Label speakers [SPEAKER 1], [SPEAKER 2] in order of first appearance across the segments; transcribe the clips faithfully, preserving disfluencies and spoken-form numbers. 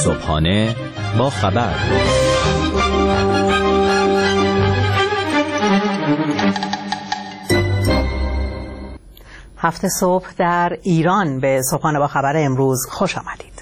[SPEAKER 1] صبحانه با خبر.
[SPEAKER 2] هفته صبح در ایران به صبحانه با خبر امروز خوش آمدید.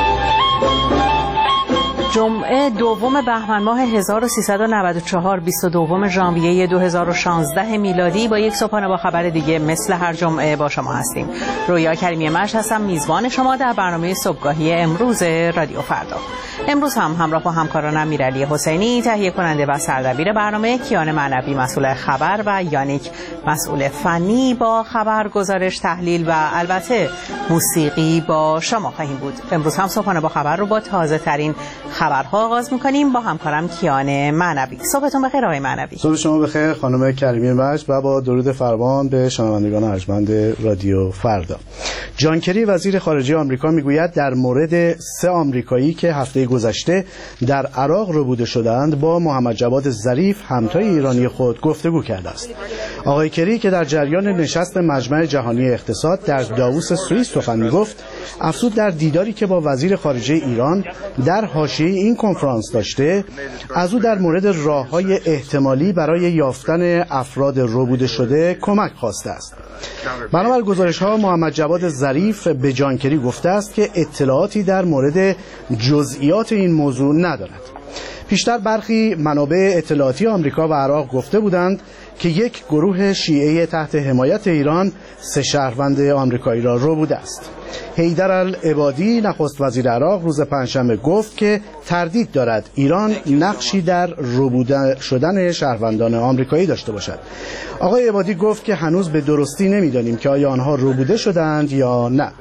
[SPEAKER 2] جمعه دوم بهمن ماه هزار و سیصد و نود و چهار، بیست و دوم ژانویه دو هزار و شانزده میلادی با یک صبحانه با خبر دیگه مثل هر جمعه با شما هستیم. رویا کریمی مشت هستم، میزبان شما در برنامه صبحگاهی امروز رادیو فردا. امروز هم همراه با همکارانم امیرعلی حسینی تهیه کننده و سردبیر برنامه، کیان معنوی مسئول خبر و یانیک مسئول فنی با خبر، گزارش، تحلیل و البته موسیقی با شما خواهیم بود. امروز هم صبحانه با خبر رو با تازه ترین خبرها آغاز می‌کنیم با همکارم کیان معنوی. صبحتون بخیر آقای معنوی.
[SPEAKER 3] صبح شما بخیر خانم کریمی مشت و با درود فراوان به شنوندگان ارجمند رادیو فردا. جان کری وزیر خارجه آمریکا میگوید در مورد سه آمریکایی که هفته گذشته در عراق ربوده شدند با محمد جواد ظریف همتای ایرانی خود گفتگو کرده است. آقای کری که در جریان نشست مجمع جهانی اقتصاد در داووس سوئیس سخن میگفت، افزود در دیداری که با وزیر خارجه ایران در حاشیه این کنفرانس داشته، از او در مورد راه‌های احتمالی برای یافتن افراد ربوده شده کمک خواسته است. بنابر گزارش‌ها محمد جواد ظریف به جان کری گفته است که اطلاعاتی در مورد جزئیات این موضوع ندارد. پیشتر برخی منابع اطلاعاتی آمریکا و عراق گفته بودند که یک گروه شیعه تحت حمایت ایران سه شهروند آمریکایی را ربوده است. حیدر العبادی نخست وزیر عراق روز پنجشنبه گفت که تردید دارد ایران نقشی در ربوده شدن شهروندان آمریکایی داشته باشد. آقای عبادی گفت که هنوز به درستی نمی‌دانیم که آیا آنها ربوده شدند یا نه.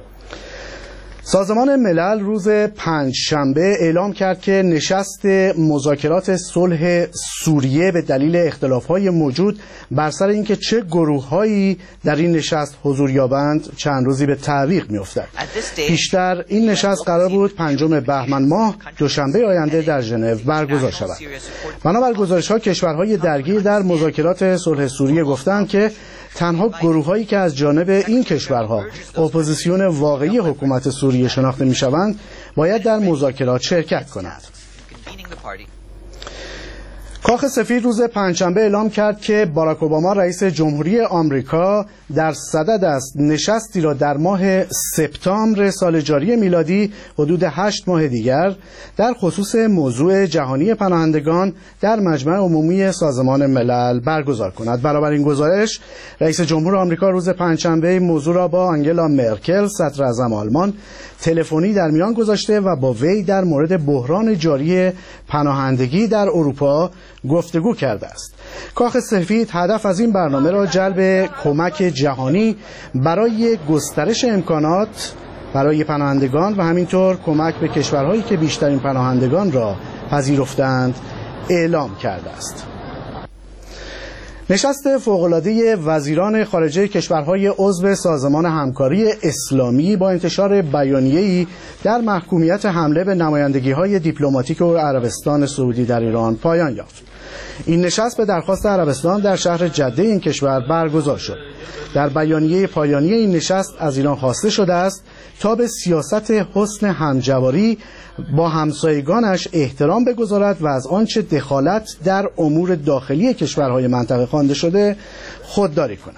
[SPEAKER 3] سازمان ملل روز پنجشنبه اعلام کرد که نشست مذاکرات صلح سوریه به دلیل اختلاف‌های موجود بر سر اینکه چه گروه‌هایی در این نشست حضور یابند چند روزی به تعویق می‌افتد. پیشتر این نشست قرار بود پنجم بهمن ماه دوشنبه آینده در ژنو برگزار شود. بنابر گزارش‌ها کشورهای درگیر در مذاکرات صلح سوریه گفتند که تنها گروه‌هایی که از جانب این کشورها اپوزیسیون واقعی حکومت سوریه شناخته می‌شوند باید در مذاکرات شرکت کنند. کاخ سفید روز پنجشنبه اعلام کرد که باراک اوباما رئیس جمهوری آمریکا در صدد است نشستی را در ماه سپتامبر سال جاری میلادی حدود هشت ماه دیگر در خصوص موضوع جهانی پناهندگان در مجمع عمومی سازمان ملل برگزار کند. برابر این گزارش رئیس جمهور آمریکا روز پنجشنبه موضوع را با آنگلا مرکل صدر اعظم آلمان تلفنی در میان گذاشته و با وی در مورد بحران جاری پناهندگی در اروپا گفتگو کرده است. کاخ سفید هدف از این برنامه را جلب کمک جهانی برای گسترش امکانات برای پناهندگان و همینطور کمک به کشورهایی که بیشترین پناهندگان را پذیرفتند اعلام کرده است. نشست فوق‌العاده وزیران خارجه کشورهای عضو سازمان همکاری اسلامی با انتشار بیانیه‌ای در محکومیت حمله به نمایندگی‌های دیپلماتیک و عربستان سعودی در ایران پایان یافت. این نشست به درخواست عربستان در شهر جده این کشور برگزار شد. در بیانیه پایانی این نشست از ایران خواسته شده است تا به سیاست حسن همجواری با همسایگانش احترام بگذارد و از آنچه دخالت در امور داخلی کشورهای منطقه خوانده شده خودداری کند.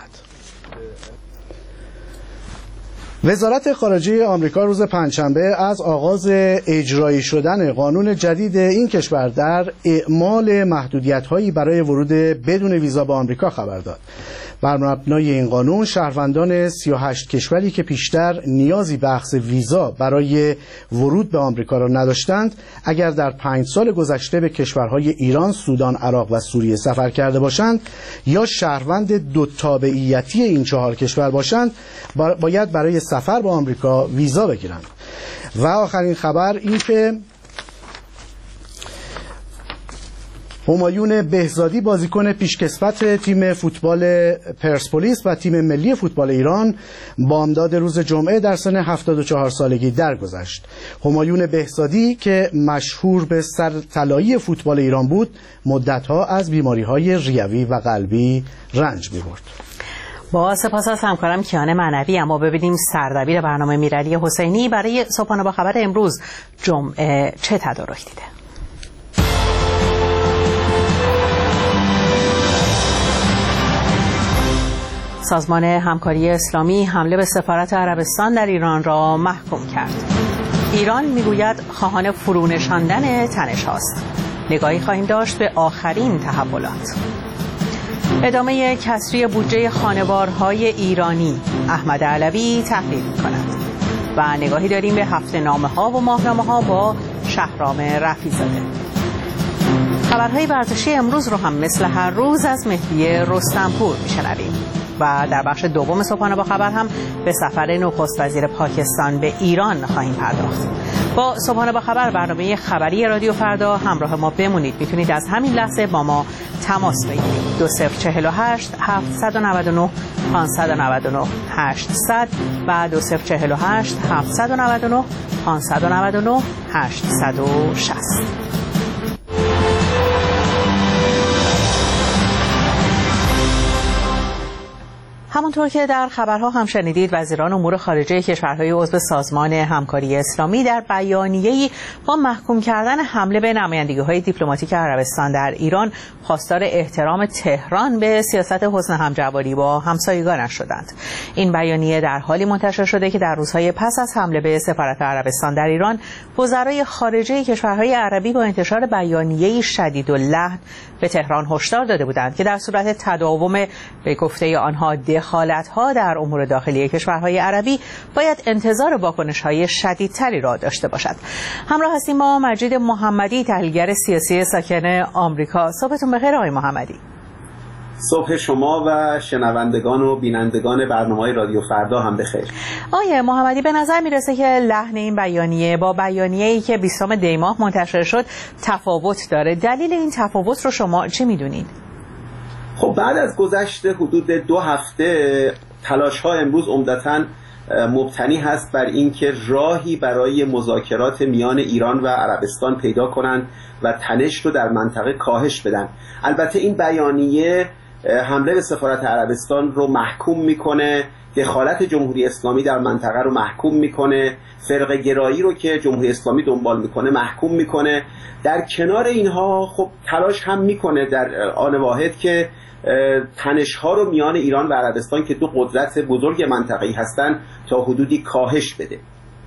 [SPEAKER 3] وزارت خارجه آمریکا روز پنجشنبه از آغاز اجرایی شدن قانون جدید این کشور در اعمال محدودیت‌هایی برای ورود بدون ویزا به آمریکا خبر داد. بر مبنای این قانون شهروندان سی و هشت کشوری که پیشتر نیازی به اخذ ویزا برای ورود به آمریکا را نداشتند، اگر در پنج سال گذشته به کشورهای ایران، سودان، عراق و سوریه سفر کرده باشند یا شهروند دو تابعیتی این چهار کشور باشند، باید برای سفر به آمریکا ویزا بگیرند. و آخرین خبر این که همایون بهزادی بازیکن پیشکسوت تیم فوتبال پرسپولیس و تیم ملی فوتبال ایران بامداد روز جمعه در سن هفتاد و چهار سالگی درگذشت. همایون بهزادی که مشهور به سرطلایی فوتبال ایران بود، مدتها از بیماری‌های ریوی و قلبی رنج می‌برد.
[SPEAKER 2] با سپاس از همکارم کیان معنوی. اما ببینیم سردبیر برنامه میرعلی حسینی برای صبحانه با خبر امروز جمعه چه تدارک دیده. سازمان همکاری اسلامی حمله به سفارت عربستان در ایران را محکوم کرد. ایران میگوید خواهان فرونشاندن تنش هاست. نگاهی خواهیم داشت به آخرین تحولات. ادامه کسری بودجه خانوارهای ایرانی، احمد علوی تحلیل می‌کند. و نگاهی داریم به هفته نامه ها و ماهنامه ها با شهرام رفیع‌زاده. خبرهای ورزشی امروز رو هم مثل هر روز از مهدی رستمپور میشنویم. و در بخش دوم صبحانه با خبر هم به سفر نخست وزیر پاکستان به ایران خواهیم پرداخت. با صبحانه با خبر برنامه خبری رادیو فردا همراه ما بمونید. میتونید از همین لحظه با ما تماس بگیرید. دو صفر چهل و هشت هفتصد و نود و نه پانصد و نود و نه هشتصد و دو صفر چهل و هشت هفتصد و نود و نه پانصد و نود و نه هشتصد و شصت. همونطور که در خبرها هم شنیدید، وزیران امور خارجه کشورهای عضو سازمان همکاری اسلامی در بیانیه‌ای با محکوم کردن حمله به نمایندگی‌های دیپلماتیک عربستان در ایران خواستار احترام تهران به سیاست حسن همجواری با همسایگانش شدند. این بیانیه در حالی منتشر شده که در روزهای پس از حمله به سفارت عربستان در ایران، وزرای خارجه کشورهای عربی با انتشار بیانیه‌ای شدیداللحن به تهران هشدار داده بودند که در صورت تداوم به گفته آنها دخالت‌ها در امور داخلی کشورهای عربی باید انتظار واکنش‌های شدیدتری را داشته باشد. همراه هستیم با مجید محمدی، تحلیلگر سیاسی ساکن آمریکا. صبحتون بخیر آقای محمدی.
[SPEAKER 4] صبح شما و شنوندگان و بینندگان برنامه‌های رادیو فردا هم بخیر.
[SPEAKER 2] آقای محمدی، به نظر میرسه که لحن این بیانیه با بیانیه‌ای که بیستم دی ماه منتشر شد تفاوت داره. دلیل این تفاوت رو شما چه میدونید؟
[SPEAKER 4] خب بعد از گذشت حدود دو هفته تلاش‌ها امروز عمدتاً مبتنی هست بر اینکه راهی برای مذاکرات میان ایران و عربستان پیدا کنند و تنش رو در منطقه کاهش بدن. البته این بیانیه حمله به سفارت عربستان رو محکوم میکنه، دخالت جمهوری اسلامی در منطقه رو محکوم میکنه، فرقه گرایی رو که جمهوری اسلامی دنبال میکنه محکوم میکنه. در کنار اینها خب تلاش هم میکنه در آن واحد که تنش‌ها رو میان ایران و عربستان که دو قدرت بزرگ منطقه‌ای هستند تا حدودی کاهش بده.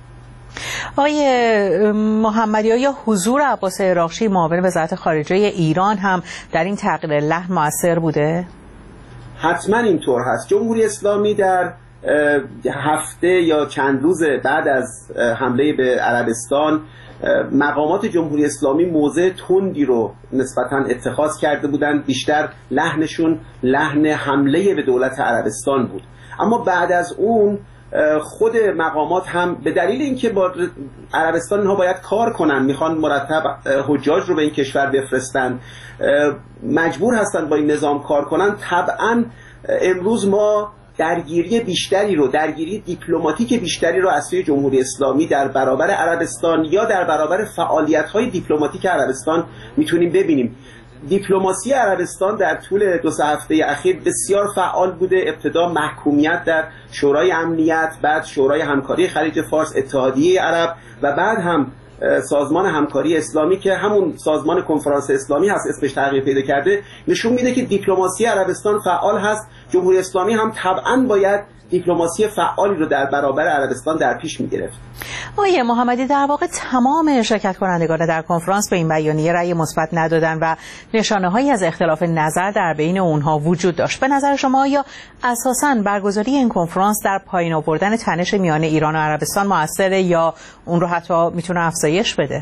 [SPEAKER 2] آقای محمدی، آیا حضور عباس عراقچی معاون وزارت خارجه ایران هم در این تغییر لحن مؤثر بوده؟
[SPEAKER 4] حتما اینطور هست. جمهوری اسلامی در هفته یا چند روز بعد از حمله به عربستان مقامات جمهوری اسلامی موضع تندی رو نسبتاً اتخاذ کرده بودند. بیشتر لحنشون لحن حمله به دولت عربستان بود. اما بعد از اون خود مقامات هم به دلیل اینکه با عربستان اینها باید کار کنن، میخوان مرتب حجاج رو به این کشور بفرستن، مجبور هستن با این نظام کار کنن. طبعاً امروز ما درگیری بیشتری رو درگیری دیپلماتیک بیشتری رو از سوی جمهوری اسلامی در برابر عربستان یا در برابر فعالیت‌های دیپلماتیک عربستان میتونیم ببینیم. دیپلماسی عربستان در طول دو سه هفته اخیر بسیار فعال بوده. ابتدا محکومیت در شورای امنیت، بعد شورای همکاری خلیج فارس، اتحادیه عرب و بعد هم سازمان همکاری اسلامی که همون سازمان کنفرانس اسلامی هست، اسمش تغییر پیدا کرده، نشون میده که دیپلماسی عربستان فعال هست. جمهوری اسلامی هم طبعاً باید دیپلماسی فعالی رو در برابر عربستان در پیش میگرفت.
[SPEAKER 2] آقای محمدی، در واقع تمام شرکت کنندگان در کنفرانس به این بیانیه رأی مثبت ندادن و نشانه‌هایی از اختلاف نظر در بین اونها وجود داشت. به نظر شما آیا اساساً برگزاری این کنفرانس در پایین آوردن تنش میان ایران و عربستان موثره یا اون رو حتی میتونه افزایش بده؟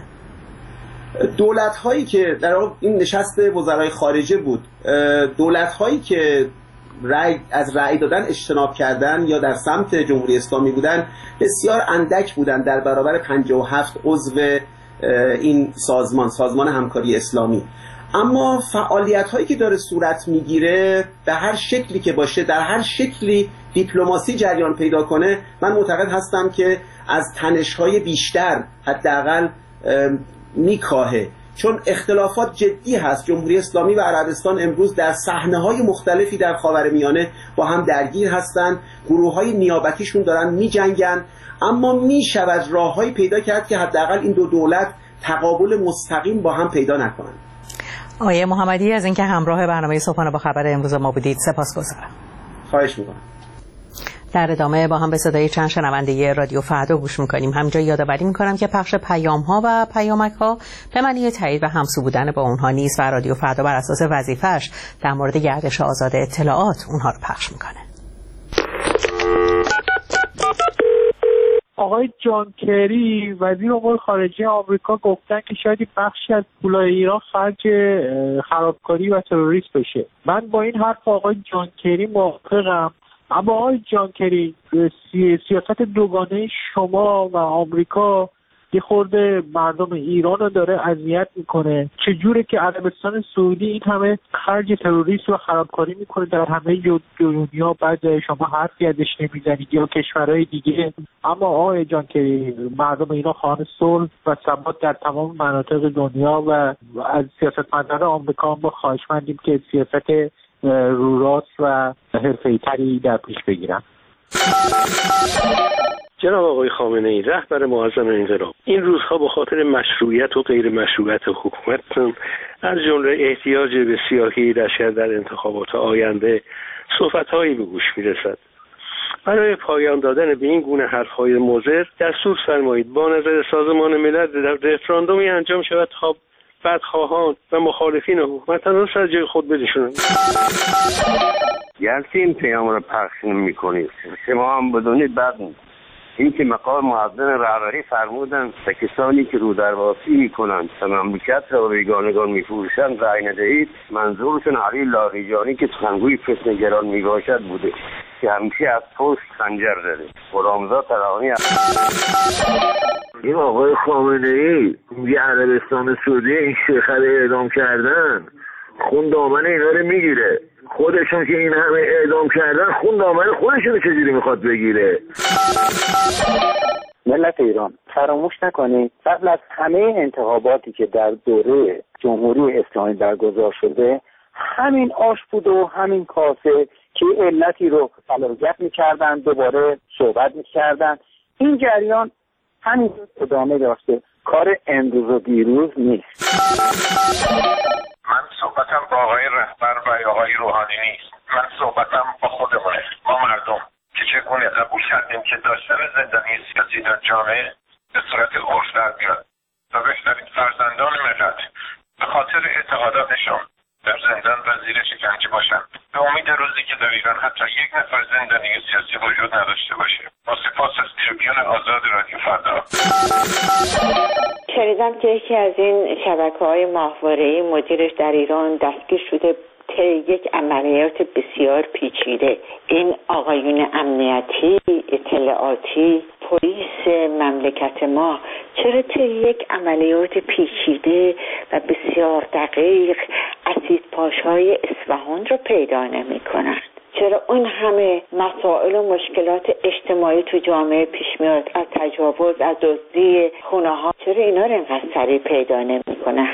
[SPEAKER 4] دولت‌هایی که در این نشست وزرای خارجه بود، دولت‌هایی که رأی از رأی دادن اجتناب کردن یا در سمت جمهوری اسلامی بودن بسیار اندک بودن در برابر پنجاه و هفت عضو این سازمان سازمان همکاری اسلامی. اما فعالیت هایی که داره صورت میگیره به هر شکلی که باشه، در هر شکلی دیپلماسی جریان پیدا کنه، من معتقد هستم که از تنش های بیشتر حداقل میکاهه. چون اختلافات جدی هست. جمهوری اسلامی و عربستان امروز در صحنه‌های مختلفی در خاورمیانه با هم درگیر هستند، گروه‌های نیابتیشون دارن می‌جنگن، اما می‌شود راه‌هایی پیدا کرد که حداقل این دو دولت تقابل مستقیم با هم پیدا نکنند.
[SPEAKER 2] آقای محمدی از اینکه همراه برنامه صبحانه با خبر امروز ما بودید سپاسگزارم.
[SPEAKER 4] خواهش می‌کنم.
[SPEAKER 2] در ادامه با هم به صدای چند شنونده رادیو فردا گوش میکنیم. همینجا یادآوری میکنم که پخش پیام ها و پیامک ها به معنی تایید و همسو بودن با اونها نیست و رادیو فردا بر اساس وظیفه‌اش در مورد گردش آزاد اطلاعات اونها رو پخش میکنه.
[SPEAKER 5] آقای جان کری وزیر امور خارجه آمریکا گفتن که شاید بخشی از پولای ایران خرج خرابکاری و تروریسم بشه. من با این حرف آقای جان کری موافقم، اما آقای جان کری سیاست دوگانه شما و آمریکا یه خورده مردم ایران رو داره اذیت میکنه. چجوره که عربستان سعودی این همه خرج تروریسم و خرابکاری میکنه در همه دنیا، بعد شما حرفی ازش نمیزنید، یا کشورهای دیگه. اما آقای جان کری مردم ایران خواهان صلح و ثبات در تمام مناطق دنیا و از سیاستمداران آمریکا ما خواهشمندیم که سیاست رو راست و حرفه‌ای‌تری در پیش بگیرن.
[SPEAKER 6] جناب آقای خامنه‌ای رهبر معظم انقلاب، این روزها با خاطر مشروعیت و غیر مشروعیت حکومتتون از جمله احتیاج به سیاهی لشکر در انتخابات آینده صحبت‌هایی به گوش می‌رسد. برای پایان دادن به این گونه حرف‌های مضر دستور فرمایید با نظر سازمان ملل در رفراندومی انجام شود تا بدخواهان و مخالفین حکومت تنها از جای خود بنشونند.
[SPEAKER 7] گرچه این پیام را پخش نمی‌کنید، شما هم بدونید بعد این که مقام معظم رهبری فرمودند به کسانی که رو درواسی میکنند و مملکت را به بیگانگان میفروشند رأی ندهید، منظورشون علی لاریجانی که سخنگوی فتنه‌گران میباشد بوده که همیشه از پشت خنجر زده. غلامزاد ترانی
[SPEAKER 8] این آقای خامنه‌ای میگه عربستان سعودی این شیخه رو اعدام کردن، خون دامن اینا رو میگیره. خودشون که این همه اعدام کردن خون دامن خودشون چجوری میخواد بگیره؟
[SPEAKER 9] ملت ایران فراموش نکنید قبل از همه انتخاباتی که در دوره جمهوری اسلامی برگزار شده همین آش بود و همین کاسه که علتی رو فلوجت میکردن دوباره صحبت میکردن. این جریان همین ادامه داشته، کار امروز و دیروز نیست.
[SPEAKER 10] من صحبتم با آقای رهبر و آقای روحانی نیست، من صحبتم با خودمونه، ما مردم که چگونه قبول کردیم که داشتن زندانی سیاسی در جامعه به صورت عرف در بیاد و بهترین فرزندان ملت به خاطر اعتقاداتشون در زندان و زیر شکنجه باشن، به امید روزی که در ایران حتی یک نفر زندانی سیاسی وجود نداشته باشه. با سپاس از تریبیون آزاد رادیو فردا.
[SPEAKER 11] شنیدم که یکی از این شبکه‌های ماهواره‌ای مدیرش در ایران دستگیر شده طی یک عملیات بسیار پیچیده. این آقایون امنیتی، اطلاعاتی، پلیس مملکت ما چرا طی یک عملیات پیچیده و بسیار دقیق اسیدپاش‌های اصفهان رو پیدا نمی‌کنند؟ چرا اون همه مسائل و مشکلات اجتماعی تو جامعه پیش میاد، از تجاوز، از دزدی خونه ها، چرا اینا رو اینقدر سریع پیدا نمی‌کنن؟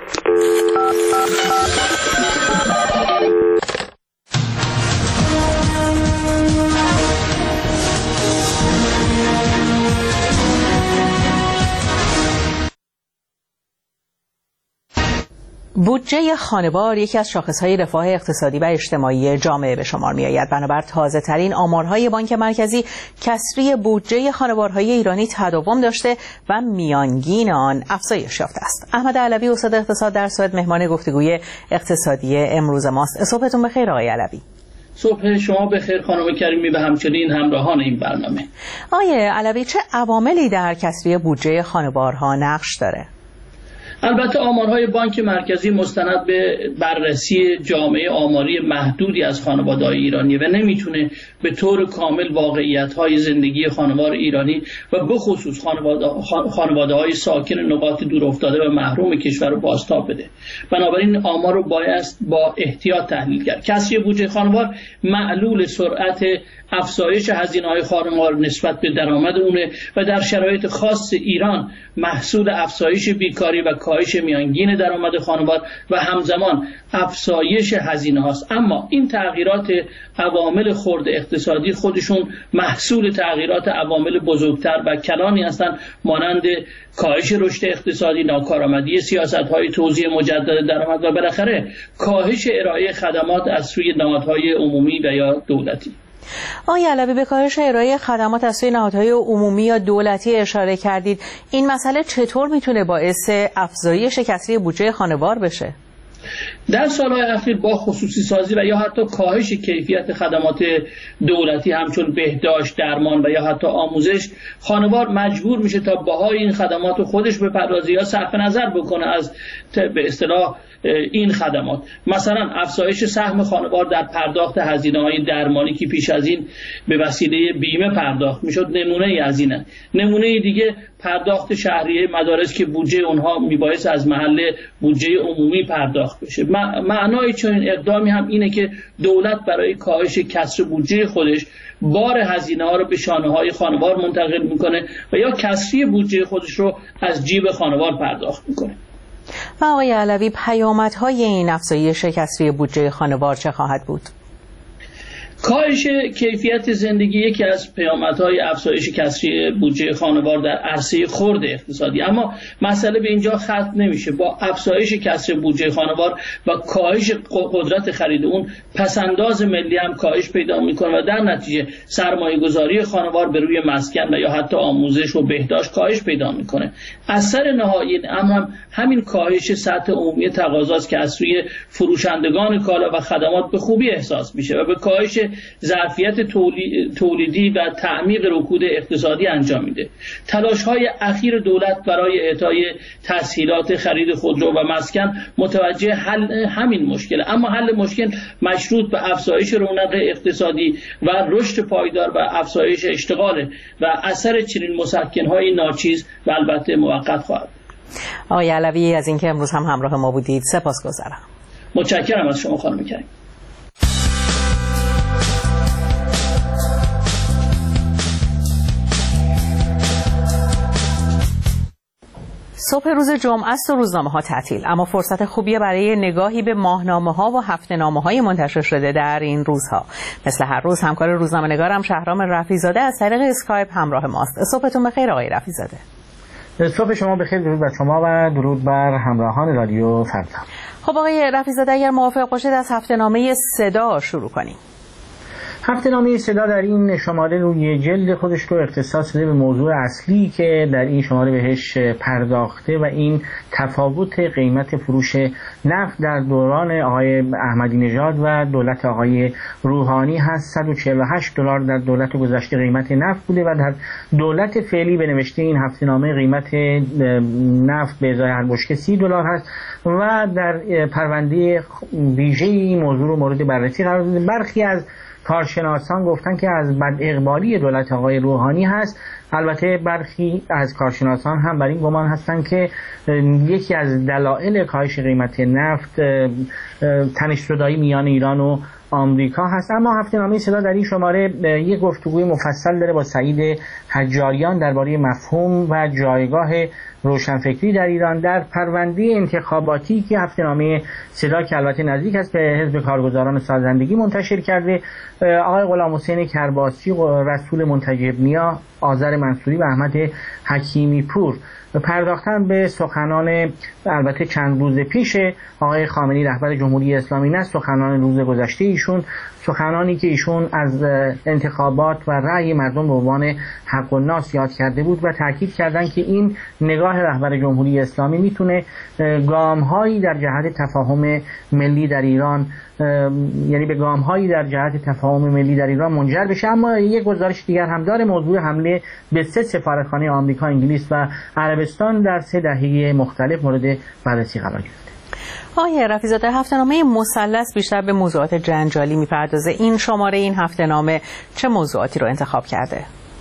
[SPEAKER 2] بودجه خانوار یکی از شاخص‌های رفاه اقتصادی و اجتماعی جامعه به شمار می‌آید. بنابر تازه‌ترین آمارهای بانک مرکزی، کسری بودجه خانوارهای ایرانی تداوم داشته و میانگین آن افزایش یافته است. احمد علوی استاد اقتصاد در سوئد مهمان گفتگوی اقتصادی امروز ماست. صبحتون بخیر آقای علوی.
[SPEAKER 12] صبح شما بخیر خانم کریمی و همچنین همراهان این برنامه.
[SPEAKER 2] آقای علوی، چه عواملی در کسری بودجه خانوارها نقش داره؟
[SPEAKER 12] البته آمارهای بانک مرکزی مستند به بررسی جامعه آماری محدودی از خانواده‌های ایرانی و نمیتونه به طور کامل واقعیت‌های زندگی خانوار ایرانی و به خصوص خانواده‌های ساکن نقاط دورافتاده و محروم کشور رو بازتاب بده. بنابراین آمار رو باید با احتیاط تحلیل کرد. کسری بودجه خانوار معلول سرعت افزایش هزینه‌های خانوار نسبت به درآمد اونه و در شرایط خاص ایران محصول افزایش بیکاری و کار کاهش میانگین درآمد خانوار و همزمان افزایش هزینه هاست. اما این تغییرات عوامل خرد اقتصادی خودشون محصول تغییرات عوامل بزرگتر و کلانی هستند، مانند کاهش رشد اقتصادی، ناکارآمدی سیاست‌های توزیع مجدد درآمد و بالاخره کاهش ارائه خدمات از سوی نهادهای عمومی و یا دولتی.
[SPEAKER 2] آقای علوی، به کاهش ارائه خدمات از سوی نهادهای عمومی یا دولتی اشاره کردید. این مسئله چطور میتونه باعث افزایش کسری بودجه خانوار بشه؟
[SPEAKER 12] در سالهای اخیر با خصوصی سازی و یا حتی کاهش کیفیت خدمات دولتی همچون بهداشت، درمان و یا حتی آموزش، خانوار مجبور میشه تا بهای این خدمات خودش بپردازه یا صرف نظر بکنه از به اصطلاح این خدمات. مثلا افزایش سهم خانوار در پرداخت هزینه‌های درمانی که پیش از این به وسیله بیمه پرداخت میشد نمونه از اینه. نمونه دیگه پرداخت شهریه مدارس که بودجه اونها میبایست از محل بودجه عمومی پرداخت بشه. معنای چنین اقدامی هم اینه که دولت برای کاهش کسر بودجه خودش بار هزینه ها رو به شانه های خانوار منتقل میکنه و یا کسری بودجه خودش رو از جیب خانوار پرداخت میکنه.
[SPEAKER 2] و آقای علوی، پیامدهای این افزایش کسری بودجه خانوار چه خواهد بود؟
[SPEAKER 12] کاهش کیفیت زندگی یکی از پیامدهای افزایش کسری بودجه خانوار در عرصه خرد اقتصادی، اما مسئله به اینجا ختم نمیشه. با افزایش کسری بودجه خانوار و کاهش قدرت خرید اون، پسنداز ملی هم کاهش پیدا میکنه و در نتیجه سرمایه گذاری خانوار به روی مسکن و یا حتی آموزش و بهداشت کاهش پیدا میکنه. اثر نهایی این امر هم همین کاهش سطح عمومی تقاضاست که از سوی فروشندگان کالا و خدمات به خوبی احساس میشه و به کاهش ظرفیت تولیدی و تعمیق رکود اقتصادی انجام میده. تلاش‌های اخیر دولت برای اعطای تسهیلات خرید خودرو و مسکن متوجه حل همین مشکل، اما حل مشکل مشروط به افزایش رونق اقتصادی و رشد پایدار و افزایش اشتغال و اثر چنین مسکن‌های ناچیز و البته موقت خواهد.
[SPEAKER 2] آقای علوی، از اینکه امروز هم همراه ما بودید سپاسگزارم.
[SPEAKER 12] متشکرم از شما خانم کریم.
[SPEAKER 2] صبح روز جمعه است و روزنامه‌ها تعطیل، اما فرصت خوبیه برای نگاهی به ماهنامه‌ها و هفته‌نامه‌های منتشر شده در این روزها. مثل هر روز همکار روزنامه‌نگارم شهرام رفیع‌زاده از طریق اسکایپ همراه ماست. صبحتون بخیر آقای رفیع‌زاده.
[SPEAKER 13] صبح شما بخیر، درود بر شما و درود بر همراهان رادیو فردا.
[SPEAKER 2] خب آقای رفیع‌زاده، اگر موافق باشید از هفته‌نامه صدا شروع کنیم.
[SPEAKER 13] هفته‌نامه صدا در این شماره روی جلد خودش رو اختصاص داده به موضوع اصلی که در این شماره بهش پرداخته و این تفاوت قیمت فروش نفت در دوران آقای احمدی نژاد و دولت آقای روحانی هست. صد و چهل و هشت دلار در دولت گذشته قیمت نفت بوده و در دولت فعلی به نوشته این هفته‌نامه قیمت نفت به ازای هر بشکه سی دلار هست و در پرونده ویژه این موضوع رو مورد بررسی قرار داده. برخی از کارشناسان گفتن که از بد اقبالی دولت آقای روحانی هست. البته برخی از کارشناسان هم بر این گمان هستند که یکی از دلایل کاهش قیمت نفت تنش‌زدایی میان ایران و آمریکا هست. اما هفته‌نامه صدا در این شماره یک گفتگوی مفصل داره با سعید حجاریان درباره مفهوم و جایگاه روشنفکری در ایران در پرونده انتخاباتی که هفته‌نامه صدا که البته نزدیک است به حزب کارگزاران سازندگی منتشر کرده. آقای غلامحسین کرباسی و رسول منتجب نیا، آذر منصوری و احمد حکیمی پور پرداختن به سخنان البته چند روز پیش آقای خامنه‌ای رهبر جمهوری اسلامی، نه سخنان روز گذشته ایشون، سخنانی که ایشون از انتخابات و رأی مردم به عنوان حق و ناس یاد کرده بود و تاکید کردن که این نگاه رهبر جمهوری اسلامی میتونه گام‌هایی در جهت تفاهم ملی در ایران، یعنی به گام‌هایی در جهت تفاهم ملی در ایران منجر بشه. اما یک گزارش دیگر هم داره، موضوع حمله به سه سفارتخانه آمریکا، انگلیس و عربستان در سه دهه مختلف مورد بررسی قرار گرفته.
[SPEAKER 2] آقای رفیع‌زاده، هفته‌نامه مثلث بیشتر به موضوعات جنجالی میپردازه. این شماره این هفته‌نامه چه موضوعاتی رو انتخاب کرده؟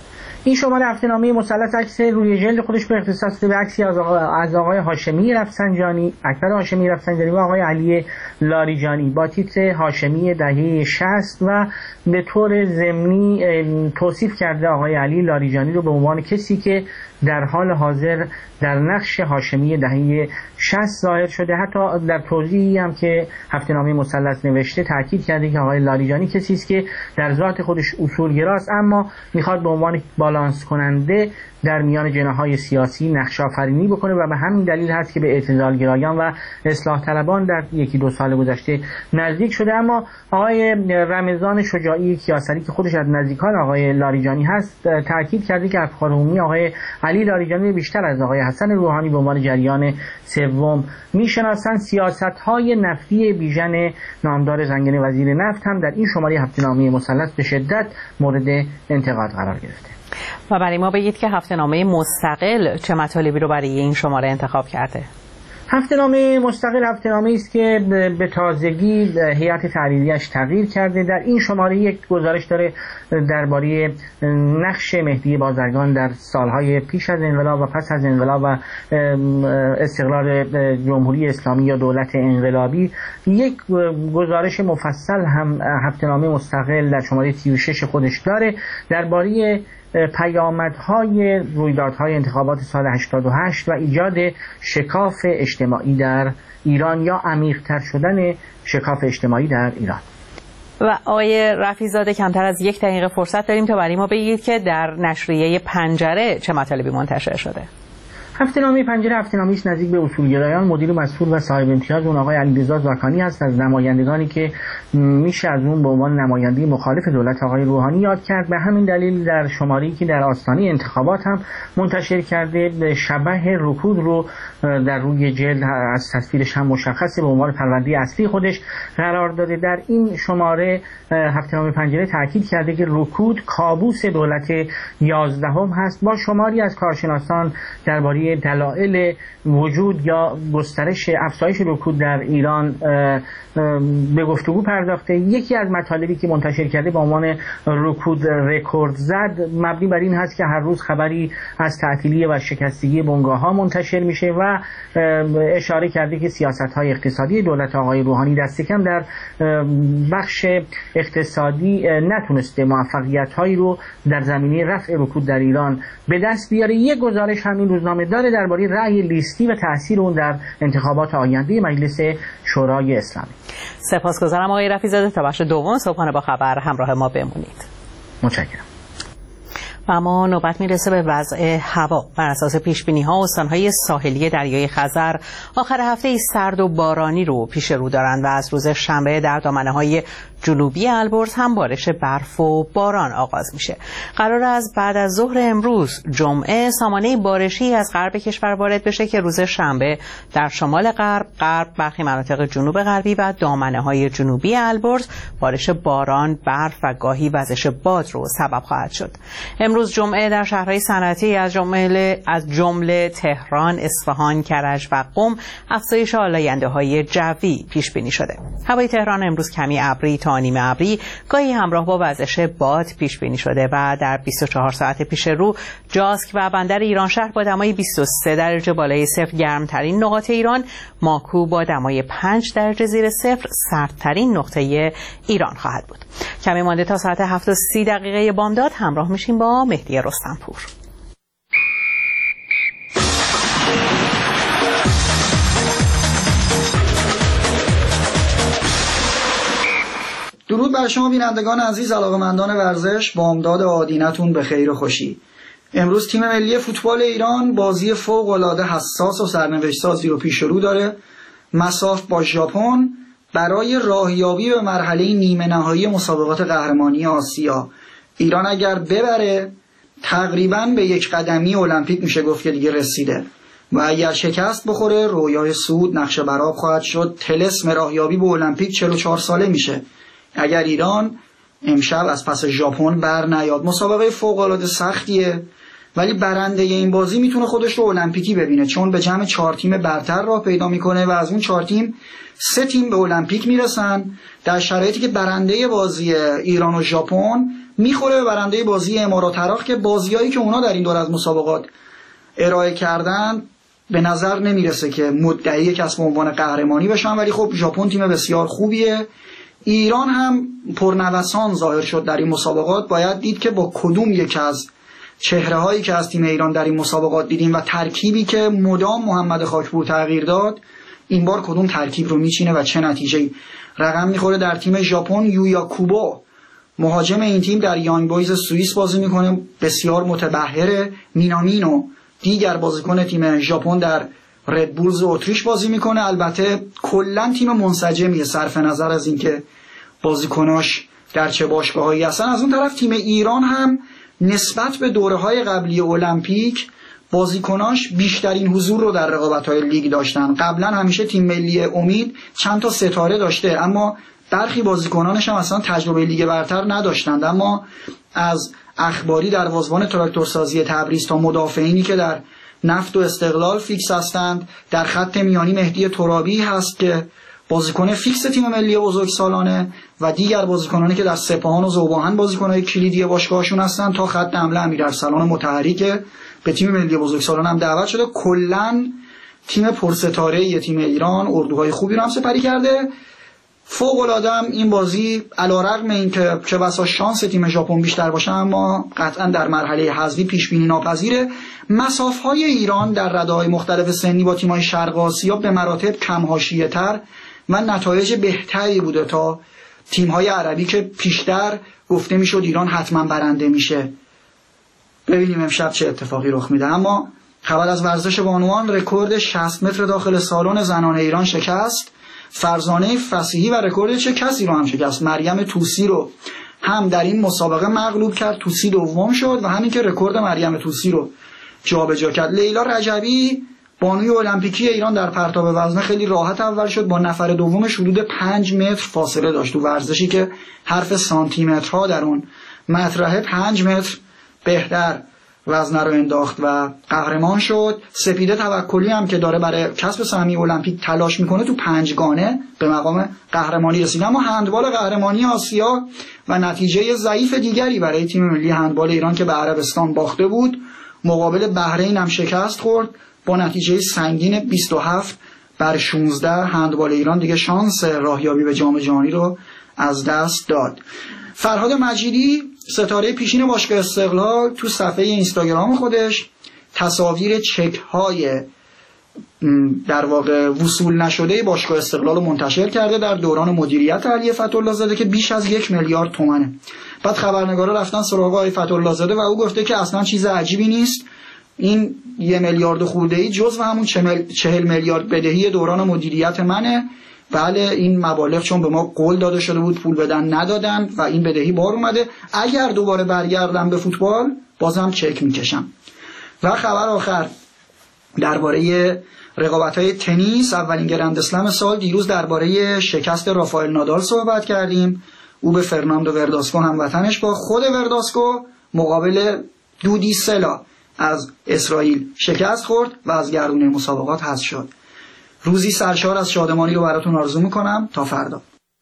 [SPEAKER 13] این شماره هفته‌نامه مثلث عکس روی جلد خودش به اختصاص به عکسی از آقای, از آقای هاشمی رفسنجانی، اکبر هاشمی رفسنجانی و آقای علی لاریجانی با تیتر هاشمی دهه شصت و به طور ضمنی توصیف کرده آقای علی لاریجانی رو به عنوان کسی که در حال حاضر در نقش هاشمی دهه شصت ظاهر شده. حتی در توضیحی هم که هفته‌نامه مثلث نوشته تاکید کرده که آقای لاریجانی کسی است که در ذات خودش اصولگراست، اما میخواد به عنوان بالانس کننده در میان جناح‌های سیاسی نقش آفرینی بکنه و به همین دلیل هست که به اعتدالگرایان و اصلاح طلبان در یکی دو سال گذشته نزدیک شده. اما آقای رمضان شجاعی کیاسری که خودش از نزدیکان آقای لاریجانی هست تاکید کرده که افکار عمومی آقای علی لاریجانی بیشتر از آقای حسن روحانی به عنوان جریان سوم میشناسند. سیاست‌های نفتی بیژن نامدار زنگنه وزیر نفت هم در این شماره هفته‌نامه مثلث به شدت مورد انتقاد قرار گرفته.
[SPEAKER 2] و برای ما بگید که هفته‌نامه مستقل چه مطالبی رو برای این شماره انتخاب کرده؟
[SPEAKER 13] هفته‌نامه مستقل هفته‌نامه‌ای است که به تازگی هیئت تحریریه‌اش تغییر کرده. در این شماره یک گزارش داره درباره نقش مهدی بازرگان در سالهای پیش از انقلاب و پس از انقلاب و استقلال جمهوری اسلامی یا دولت انقلابی. یک گزارش مفصل هم هفته‌نامه مستقل در شماره سی و شش خودش داره درباره پیامدهای رویدادهای انتخابات سال هشتاد و هشت و ایجاد شکاف اجتماعی در ایران یا عمیق‌تر شدن شکاف اجتماعی در ایران.
[SPEAKER 2] و آقای رفیع‌زاده کمتر از یک دقیقه فرصت داریم تا برای ما بگید که در نشریه پنجره چه مطالبی منتشر شده.
[SPEAKER 13] هفته‌نامه پنجره هفته‌نامه‌ای است نزدیک به اصولگرایان. مدیر مسئول و صاحب امتیاز اون آقای علیرضا زاکانی هست، از نمایندگانی که میشه از اون به عنوان نماینده مخالف دولت آقای روحانی یاد کرد. به همین دلیل در شماره‌ای که در آستانه انتخابات هم منتشر کرده شبح رکود رو در روی جلد از تصویرش هم مشخصه به عنوان پرونده اصلی خودش قرار داده. در این شماره هفته‌نامه پنجره تاکید کرده که رکود کابوس دولت یازدهم هست، با شماری از کارشناسان درباره دلایل وجود یا گسترش افزایش رکود در ایران به گفتگو پرداخته. یکی از مطالبی که منتشر کرده با عنوان رکود رکورد زد مبنی بر این هست که هر روز خبری از تعطیلی و شکستگی بنگاه‌ها منتشر میشه و اشاره کرده که سیاست‌های اقتصادی دولت آقای روحانی دست کم در بخش اقتصادی نتونسته موفقیت‌هایی رو در زمینه رفع رکود در ایران به دست بیاره. یک گزارش همین روزنامه داره درباره رأی لیستی و تاثیر اون در انتخابات آینده مجلس شورای اسلامی.
[SPEAKER 2] سپاسگزارم آقای رفیع‌زاده. تا بخش دوم صبحانه با خبر همراه ما بمونید.
[SPEAKER 13] متشکرم.
[SPEAKER 2] و اما نوبت میرسه به وضع هوا. بر اساس پیش‌بینی‌ها استان‌های ساحلی دریای خزر آخر هفته سرد و بارانی رو پیش رو دارند و از روز شنبه در دامنه‌های جنوبی البرز هم بارش برف و باران آغاز میشه. قرار از بعد از ظهر امروز جمعه سامانه بارشی از غرب کشور وارد بشه که روز شنبه در شمال غرب، غرب، برخی مناطق جنوب غربی و دامنه‌های جنوبی البرز بارش باران، برف و گاهی وزش باد رو سبب خواهد شد. امروز جمعه در شهرهای صنعتی از جمله از جمله تهران، اصفهان، کرج و قم افزایش آلاینده‌های جوی پیش بینی شده. هوای تهران امروز کمی ابری تا نیمه ابری گاهی همراه با وزش باد پیش بینی شده و در بیست و چهار ساعت پیش رو جاسک و بندر ایران شهر با دمای بیست و سه درجه بالای صفر گرمترین نقاط ایران، ماکو با دمای پنج درجه زیر صفر سردترین نقطه ایران خواهد بود. کمی مانده تا ساعت هفت و سی دقیقه بامداد همراه میشیم با مهدی رستمپور.
[SPEAKER 14] درود بر شما بینندگان عزیز، علاقه‌مندان ورزش، بامداد آدینتون به خیر و خوشی. امروز تیم ملی فوتبال ایران بازی فوق‌العاده حساس و سرنوشت‌سازی رو پیش رو داره. مصاف با ژاپن برای راهیابی به مرحله نیمه نهایی مسابقات قهرمانی آسیا. ایران اگر ببره تقریباً به یک قدمی المپیک میشه گفت که دیگه رسیده و اگر شکست بخوره رویای صعود نقش برآب خواهد شد. طلسم راهیابی به المپیک چهل و چهار ساله میشه اگر ایران امشب از پس ژاپن بر نیاد. مسابقه فوق‌العاده سختیه ولی برنده این بازی میتونه خودش رو المپیکی ببینه، چون به جمع چهار تیم برتر راه پیدا میکنه و از اون چهار تیم سه تیم به المپیک میرسن، در شرایطی که برنده بازی ایران و ژاپن میخوره به برنده بازی امارات عراق که بازیایی که اونا در این دور از مسابقات ارائه کردن به نظر نمیرسه که مدعی کسب عنوان قهرمانی بشن، ولی خب ژاپن تیم بسیار خوبیه. ایران هم پرنوسان ظاهر شد در این مسابقات. باید دید که با کدوم یک از چهره هایی که از تیم ایران در این مسابقات دیدیم و ترکیبی که مدام محمد خاکپور تغییر داد این بار کدوم ترکیب رو میچینه و چه نتیجه‌ای رقم میخوره. در تیم ژاپن یویا کوبو مهاجم این تیم در یانگ بویز سوئیس بازی میکنه، بسیار متبحره. مینامینو دیگر بازیکن تیم ژاپن در ردبولز اتریش بازی میکنه. البته کلا تیم منسجمیه صرف نظر از اینکه بازیکناش در چه باشگاهایی هستن. از اون طرف تیم ایران هم نسبت به دوره‌های قبلی المپیک بازیکناش بیشترین حضور رو در رقابت‌های لیگ داشتن. قبلا همیشه تیم ملی امید چند تا ستاره داشته، اما برخی بازیکنانش هم اصلا تجربه لیگ برتر نداشتند. اما از اخباری در دروازه‌بان تراکتورسازی تبریز تا مدافعینی که در نفت و استقلال فیکس هستند، در خط میانی مهدی ترابی هست که بازیکن فیکس تیم ملی بزرگسالانه و دیگر بازیکنانی که در سپاهان و ذوباهن بازیکنای کلیدی باشگاهشون هستن، تا خط حمله امیرارسلان مطهری که به تیم ملی بزرگسالان هم دعوت شده. کلا تیم پرستاره تیم ایران اردوهای خوبی رو هم سپری کرده. فوق العاده هم این بازی علیرغم اینکه چه بسا شانس تیم ژاپن بیشتر باشه اما قطعا در مرحله حذفی پیش بینی ناپذیره. مسافه‌های ایران در رده‌های مختلف سنی با تیم‌های شرق آسیا به مراتب کم حاشیه‌تر و نتایج بهتری بوده تا تیم‌های عربی که پیشتر گفته میشد ایران حتما برنده میشه. ببینیم امشب چه اتفاقی رخ میده. اما خبر از ورزش بانوان، رکورد شصت متر داخل سالن زنان ایران شکست. فرزانه فصیحی و رکورد چه کسی رو هم شکست. مریم طوسی رو هم در این مسابقه مغلوب کرد، طوسی دوم شد و همین که رکورد مریم طوسی رو جابجا کرد. لیلا رجبی بانوی المپیکی ایران در پرتاب وزنه خیلی راحت اول شد، با نفر دومش حدود پنج متر فاصله داشت. تو ورزشی که حرف سانتی مترها در اون مطرحه پنج متر بهتر وزنه رو انداخت و قهرمان شد. سپیده توکلی هم که داره برای کسب سهمیه المپیک تلاش میکنه تو پنجگانه به مقام قهرمانی رسید. اما هندبال قهرمانی آسیا و نتیجه ضعیف دیگری برای تیم ملی هندبال ایران که به عربستان باخته بود، مقابل بحرین هم شکست خورد با نتیجه سنگین بیست و هفت بر شانزده. هندبال ایران دیگه شانس راهیابی به جام جهانی رو از دست داد. فرهاد مجیدی ستاره پیشین باشگاه استقلال تو صفحه اینستاگرام خودش تصاویر چک های در واقع وصول نشده باشگاه استقلال رو منتشر کرده در دوران مدیریت علی فتح‌الله زاده که بیش از یک میلیارد تومنه. بعد خبرنگارا رفتن سراغ آقای فتح‌الله زاده و او گفته که اصلا چیز عجیبی نیست، این یه میلیارد خورده‌ای جزو همون چهل میلیارد بدهی دوران مدیریت منه. بله این مبالغ چون به ما قول داده شده بود پول بدن ندادن و این بدهی بار اومده، اگر دوباره برگردم به فوتبال بازم چک میکشم. و خبر آخر درباره رقابت‌های تنیس، اولین گرند اسلم سال، دیروز درباره شکست رافائل نادال صحبت کردیم. او به فرناندو ورداسکو هموطنش با خود ورداسکو مقابل دودی سلا از اسرائیل شکست خورد و از گردونه مسابقات حذف شد. روزی سرشار از شادمانی رو براتون آرزو میکنم. تا فردا.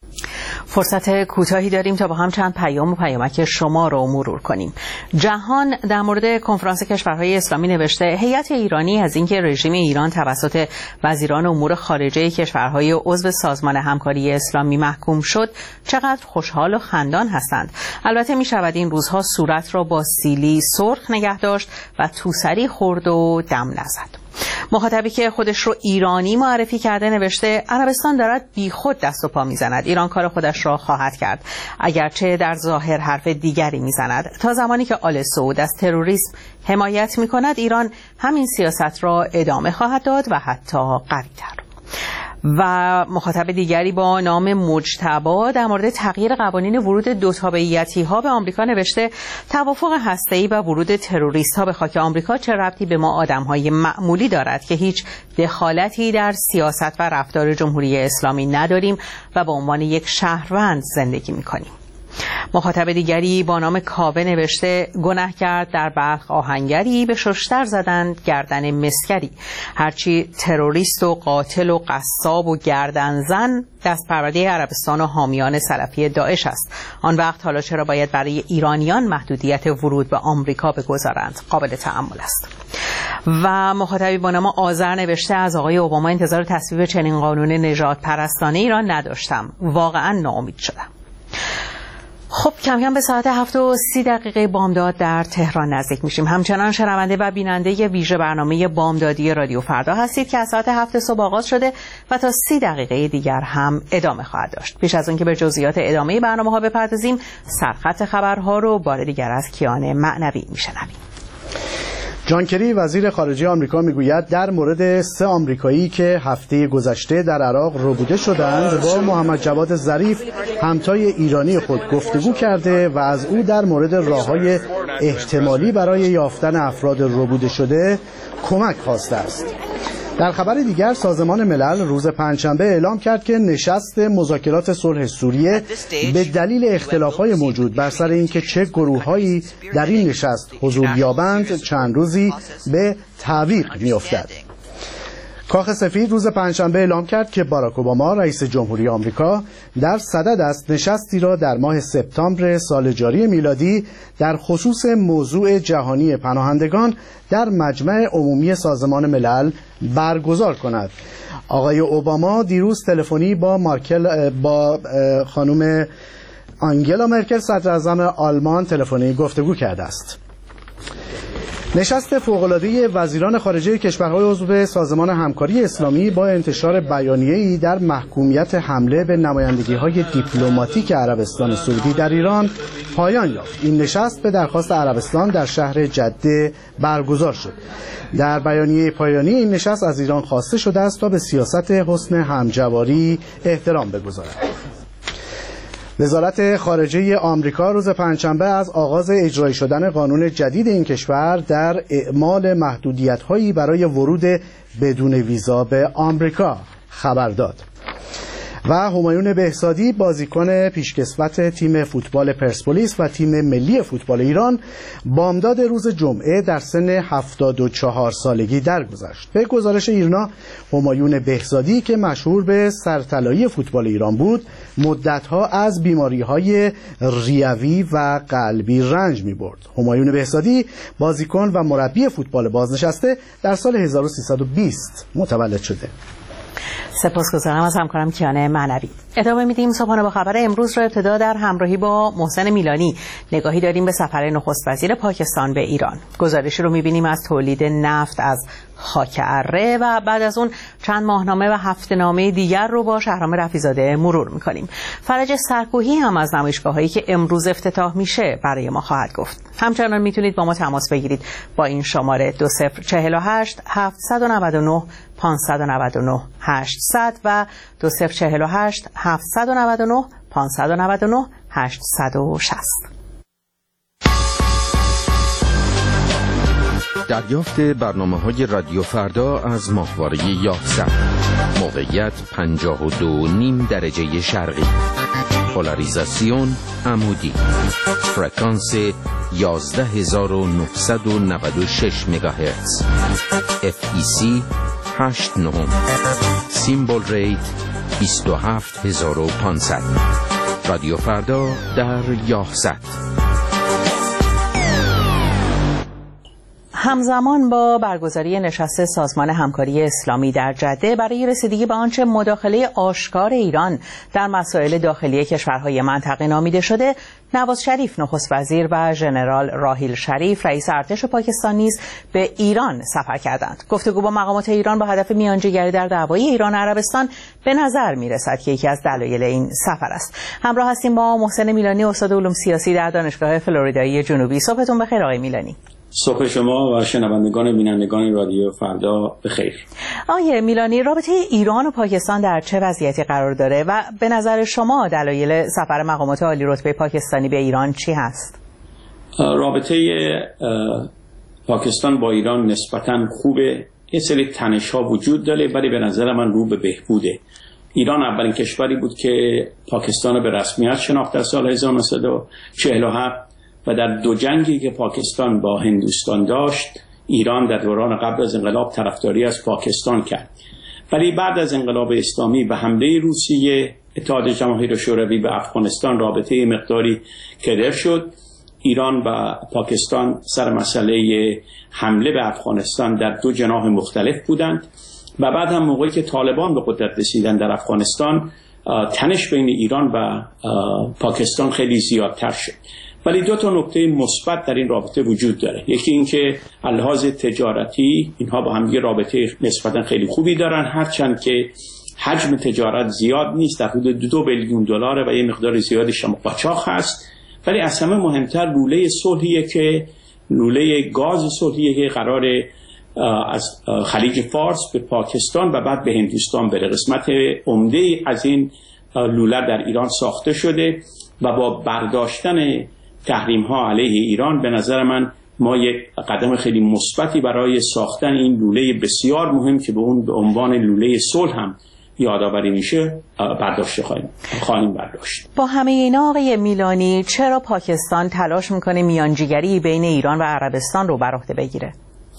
[SPEAKER 2] فرصت کوتاهی داریم تا با هم چند پیام و پیامک شما رو مرور کنیم. جهان در مورد کنفرانس کشورهای اسلامی نوشته هیئت ایرانی از اینکه رژیم ایران توسط وزیران امور خارجه کشورهای عضو سازمان همکاری اسلامی محکوم شد چقدر خوشحال و خندان هستند. البته می شود این روزها صورت را با سیلی سرخ نگه داشت و توسری خورد و دم نزد. مخاطبی که خودش رو ایرانی معرفی کرده نوشته عربستان دارد بیخود دست و پا میزند. ایران کار خودش را خواهد کرد، اگرچه در ظاهر حرف دیگری میزند. تا زمانی که آل سعود از تروریسم حمایت میکند ایران همین سیاست را ادامه خواهد داد و حتی قوی‌تر. و مخاطب دیگری با نام مجتبی در مورد تغییر قوانین ورود دو تابعیتی ها به آمریکا نوشته توافق هسته‌ای و ورود تروریست ها به خاک آمریکا چه ربطی به ما آدم های معمولی دارد که هیچ دخالتی در سیاست و رفتار جمهوری اسلامی نداریم و به عنوان یک شهروند زندگی میکنیم. مخاطب دیگری با نام کاوه نوشته گناه کرد در بلخ آهنگری به ششتر زدند گردن مسکری. هرچی تروریست و قاتل و قصاب و گردن زن دست پرورده عربستان و حامیان سلفی داعش است. آن وقت حالا چرا باید برای ایرانیان محدودیت ورود به آمریکا بگذارند؟ قابل تأمل است. و مخاطبی با نام آذر نوشته از آقای اوباما انتظار تصویب چنین قانون نژاد پرستانه ای را نداشتم. واقعا ناامید شدم. خب کم کم به ساعت هفت و سی دقیقه بامداد در تهران نزدیک میشیم. همچنان شنونده و بیننده ویژه برنامه بامدادی رادیو فردا هستید که از ساعت هفت صبح آغاز شده و تا سی دقیقه دیگر هم ادامه خواهد داشت. پیش از اینکه به جزئیات ادامه برنامه ها بپردازیم، سرخط خبرها رو بار دیگر از کیان معنوی میشنویم.
[SPEAKER 3] جان کری وزیر خارجه آمریکا میگوید در مورد سه آمریکایی که هفته گذشته در عراق ربوده شدند با محمد جواد ظریف همتای ایرانی خود گفتگو کرده و از او در مورد راه‌های احتمالی برای یافتن افراد ربوده شده کمک خواسته است. در خبر دیگر سازمان ملل روز پنجشنبه اعلام کرد که نشست مذاکرات صلح سوریه به دلیل اختلاف‌های موجود بر سر اینکه چه گروه‌هایی در این نشست حضور یابند چند روزی به تعویق می‌افتد. کاخ سفید روز پنجشنبه اعلام کرد که باراک اوباما رئیس جمهوری آمریکا در صدد است نشستی را در ماه سپتامبر سال جاری میلادی در خصوص موضوع جهانی پناهندگان در مجمع عمومی سازمان ملل برگزار کند. آقای اوباما دیروز تلفنی با مارکل با خانم آنگلا مرکل صدراعظم آلمان تلفنی گفتگو کرده است. نشست فوق‌العاده وزیران خارجه کشورهای عضو سازمان همکاری اسلامی با انتشار بیانیه‌ای در محکومیت حمله به نمایندگی‌های دیپلماتیک عربستان سعودی در ایران پایان یافت. این نشست به درخواست عربستان در شهر جده برگزار شد. در بیانیه پایانی این نشست از ایران خواسته شده است تا به سیاست حسن همجواری احترام بگذارد. وزارت خارجه آمریکا روز پنجشنبه از آغاز اجرایی شدن قانون جدید این کشور در اعمال محدودیت‌هایی برای ورود بدون ویزا به آمریکا خبر داد. و همایون بهزادی بازیکن پیشکسوت تیم فوتبال پرسپولیس و تیم ملی فوتبال ایران بامداد روز جمعه در سن هفتاد و چهار سالگی درگذشت. به گزارش ایرنا همایون بهزادی که مشهور به سرطلایی فوتبال ایران بود مدتها از بیماری‌های ریوی و قلبی رنج می‌برد. همایون بهزادی بازیکن و مربی فوتبال بازنشسته در سال هزار و سیصد و بیست متولد شده.
[SPEAKER 2] سپاسگزارم از همکارم کیان معنوی. ادامه میدیم صبحانه با خبر امروز را ابتدا در همراهی با محسن میلانی نگاهی داریم به سفر نخست وزیر پاکستان به ایران. گزارشی رو میبینیم از تولید نفت از خاک اره و بعد از اون چند ماهنامه و هفته‌نامه دیگر رو با شهرام رفیع‌زاده مرور میکنیم. فرج سرکوهی هم از نمایشگاه‌هایی که امروز افتتاح میشه برای ما خواهد گفت. همچنان میتونید با ما تماس بگیرید با این شماره دو صفر چهل و هشت هفتصد و نود و نه پانصد و نود و نه هشتصد و دو صفر چهل و هشت هفتصد و نود و نه پانصد و نود و نه هشتصد و شصت.
[SPEAKER 15] دریافت برنامه‌های رادیو فردا از ماهواره یازده. موقعیت پنجاه و دو نیم درجه شرقی. پولاریزاسیون عمودی. فرکانس یازده هزار و نهصد و نود و شش مگاهرتز. اف ای سی هشت نه. سیمبل ریت بیست و هفت هزار و پانصد. رادیو فردا در یازده.
[SPEAKER 2] همزمان با برگزاری نشست سازمان همکاری اسلامی در جده برای رسیدگی به آنچه مداخله آشکار ایران در مسائل داخلی کشورهای منطقه نامیده شده، نواز شریف نخست وزیر و ژنرال راحیل شریف رئیس ارتش پاکستان نیز به ایران سفر کردند. گفتگو با مقامات ایران با هدف میانجیگری در دعوای ایران و عربستان به نظر میرسد که یکی از دلایل این سفر است. همراه هستیم با محسن میلانی استاد علوم سیاسی در دانشگاه فلوریدای جنوبی. صبحتون بخیر آقای میلانی.
[SPEAKER 16] صبح شما و شنوندگان و بینندگان رادیو فردا بخیر.
[SPEAKER 2] آقای میلانی، رابطه ایران و پاکستان در چه وضعیتی قرار داره و به نظر شما دلایل سفر مقامات عالی رتبه پاکستانی به ایران چی هست؟
[SPEAKER 16] رابطه پاکستان با ایران نسبتاً خوبه. یه سری تنش‌ها وجود داره ولی به نظر من رو به بهبوده. ایران اولین کشوری بود که پاکستان رو به رسمیت شناخت در سال هزار و نهصد و چهل و هفت و در دو جنگی که پاکستان با هندوستان داشت ایران در دوران قبل از انقلاب طرفداری از پاکستان کرد. ولی بعد از انقلاب اسلامی و حمله روسیه اتحاد جماهیر شوروی به افغانستان رابطه مقداری کدر شد. ایران و پاکستان سر مسئله حمله به افغانستان در دو جناح مختلف بودند و بعد هم موقعی که طالبان به قدرت رسیدن در افغانستان تنش بین ایران و پاکستان خیلی زیادتر شد. ولی دو تا نکته مثبت در این رابطه وجود داره. یکی این که لحاظ تجارتی اینها با هم دیگه رابطه نسبتا خیلی خوبی دارن، هرچند که حجم تجارت زیاد نیست، در حدود دو بیلیون دلار و یه مقدار زیادش هم قاچاق هست. ولی از همه مهمتر لوله صلحیه که لوله گاز صلحیه که قراره از خلیج فارس به پاکستان و بعد به هندوستان بره. قسمت عمده از این لوله در ایران ساخته شده و با برداشتن تحریم ها علیه ایران به نظر من ما یک قدم خیلی مثبتی برای ساختن این لوله بسیار مهم که به اون به عنوان لوله صلح هم یادآوری میشه برداشت خواهیم خواهیم برداشت.
[SPEAKER 2] با همه اینا آقای میلانی چرا پاکستان تلاش میکنه میانجیگری بین ایران و عربستان رو بر عهده بگیره؟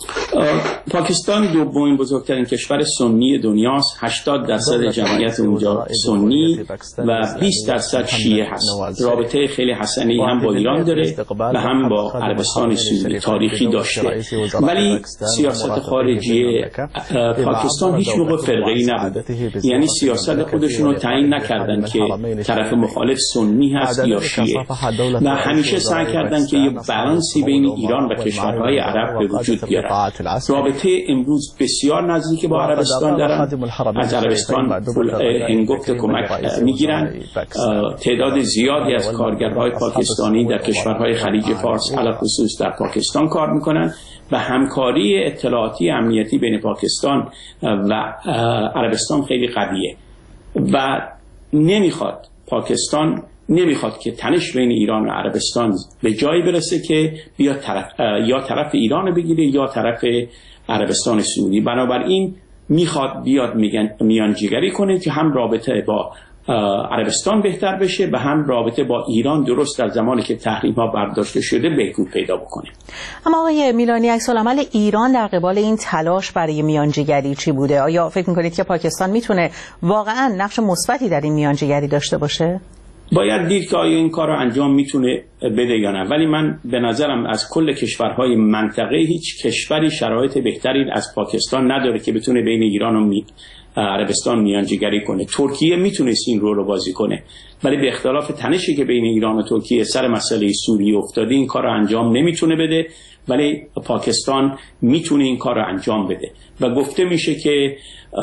[SPEAKER 16] پاکستان دومین بزرگترین کشور سنی دنیاست. هشتاد درصد جمعیت اونجا سنی و بیست درصد شیعه هست. رابطه خیلی حسنی هم با ایران داره و هم با عربستان سعودی تاریخی داشته. ولی سیاست خارجی پاکستان هیچ موقع فرقه‌ای نبود. یعنی سیاست خودشون رو تعیین نکردن که طرف مخالف سنی هست یا شیعه و همیشه سعی کردن که یه بالانسی بین ایران و کشورهای عرب به وجود بیارن. رابطه امروز بسیار نزدیک با عربستان دارن. از عربستان هنگفت کمک میگیرن. تعداد زیادی از کارگرهای پاکستانی در کشورهای خلیج فارس علاوه خصوص در پاکستان کار میکنن و همکاری اطلاعاتی امنیتی بین پاکستان و عربستان خیلی قویه و نمیخواد پاکستان نمیخواد که تنش بین ایران و عربستان به جایی برسه که بیا طرف یا طرف ایران بگیره یا طرف عربستان سعودی. بنابراین میخواد بیاد میانجیگری کنه که هم رابطه با عربستان بهتر بشه و هم رابطه با ایران درست در زمانی که تحریم ها برداشته شده بهبود پیدا بکنه.
[SPEAKER 2] اما آقای میلانی عکس العمل ایران در قبال این تلاش برای میانجیگری چی بوده؟ آیا فکر میکنید که پاکستان میتونه واقعا نقش مثبتی در این میانجیگری داشته باشه؟
[SPEAKER 16] باید دید که آیا این کار رو انجام میتونه بده یا نه. ولی من به نظرم از کل کشورهای منطقه هیچ کشوری شرایط بهتری از پاکستان نداره که بتونه بین ایران و می... عربستان میانجیگری کنه. ترکیه میتونست این رول رو بازی کنه ولی به اختلاف تنشی که بین ایران و ترکیه سر مسئله سوریه افتاده این کار رو انجام نمیتونه بده، ولی پاکستان میتونه این کار رو انجام بده و گفته میشه که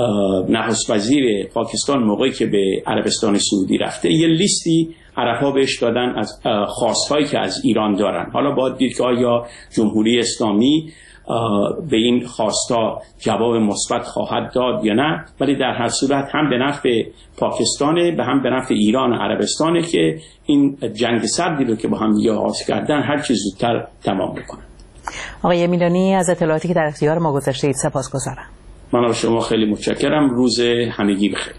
[SPEAKER 16] نخست وزیر پاکستان موقعی که به عربستان سعودی رفته یه لیستی عرب‌ها بهش دادن از خواستهایی که از ایران دارن. حالا باید دید که آیا جمهوری اسلامی به این خواستا جواب مثبت خواهد داد یا نه، ولی در هر صورت هم به نفع پاکستانه و هم به نفع ایران و عربستانه که این جنگ سردی رو که با هم دیگه آغاز کردن هر چه زودتر تمام بکنن.
[SPEAKER 2] آقای میلانی از اطلاعاتی که در اختیار ما گذاشتید سپاسگزارم.
[SPEAKER 16] من از شما خیلی متشکرم. روز همگی بخیر.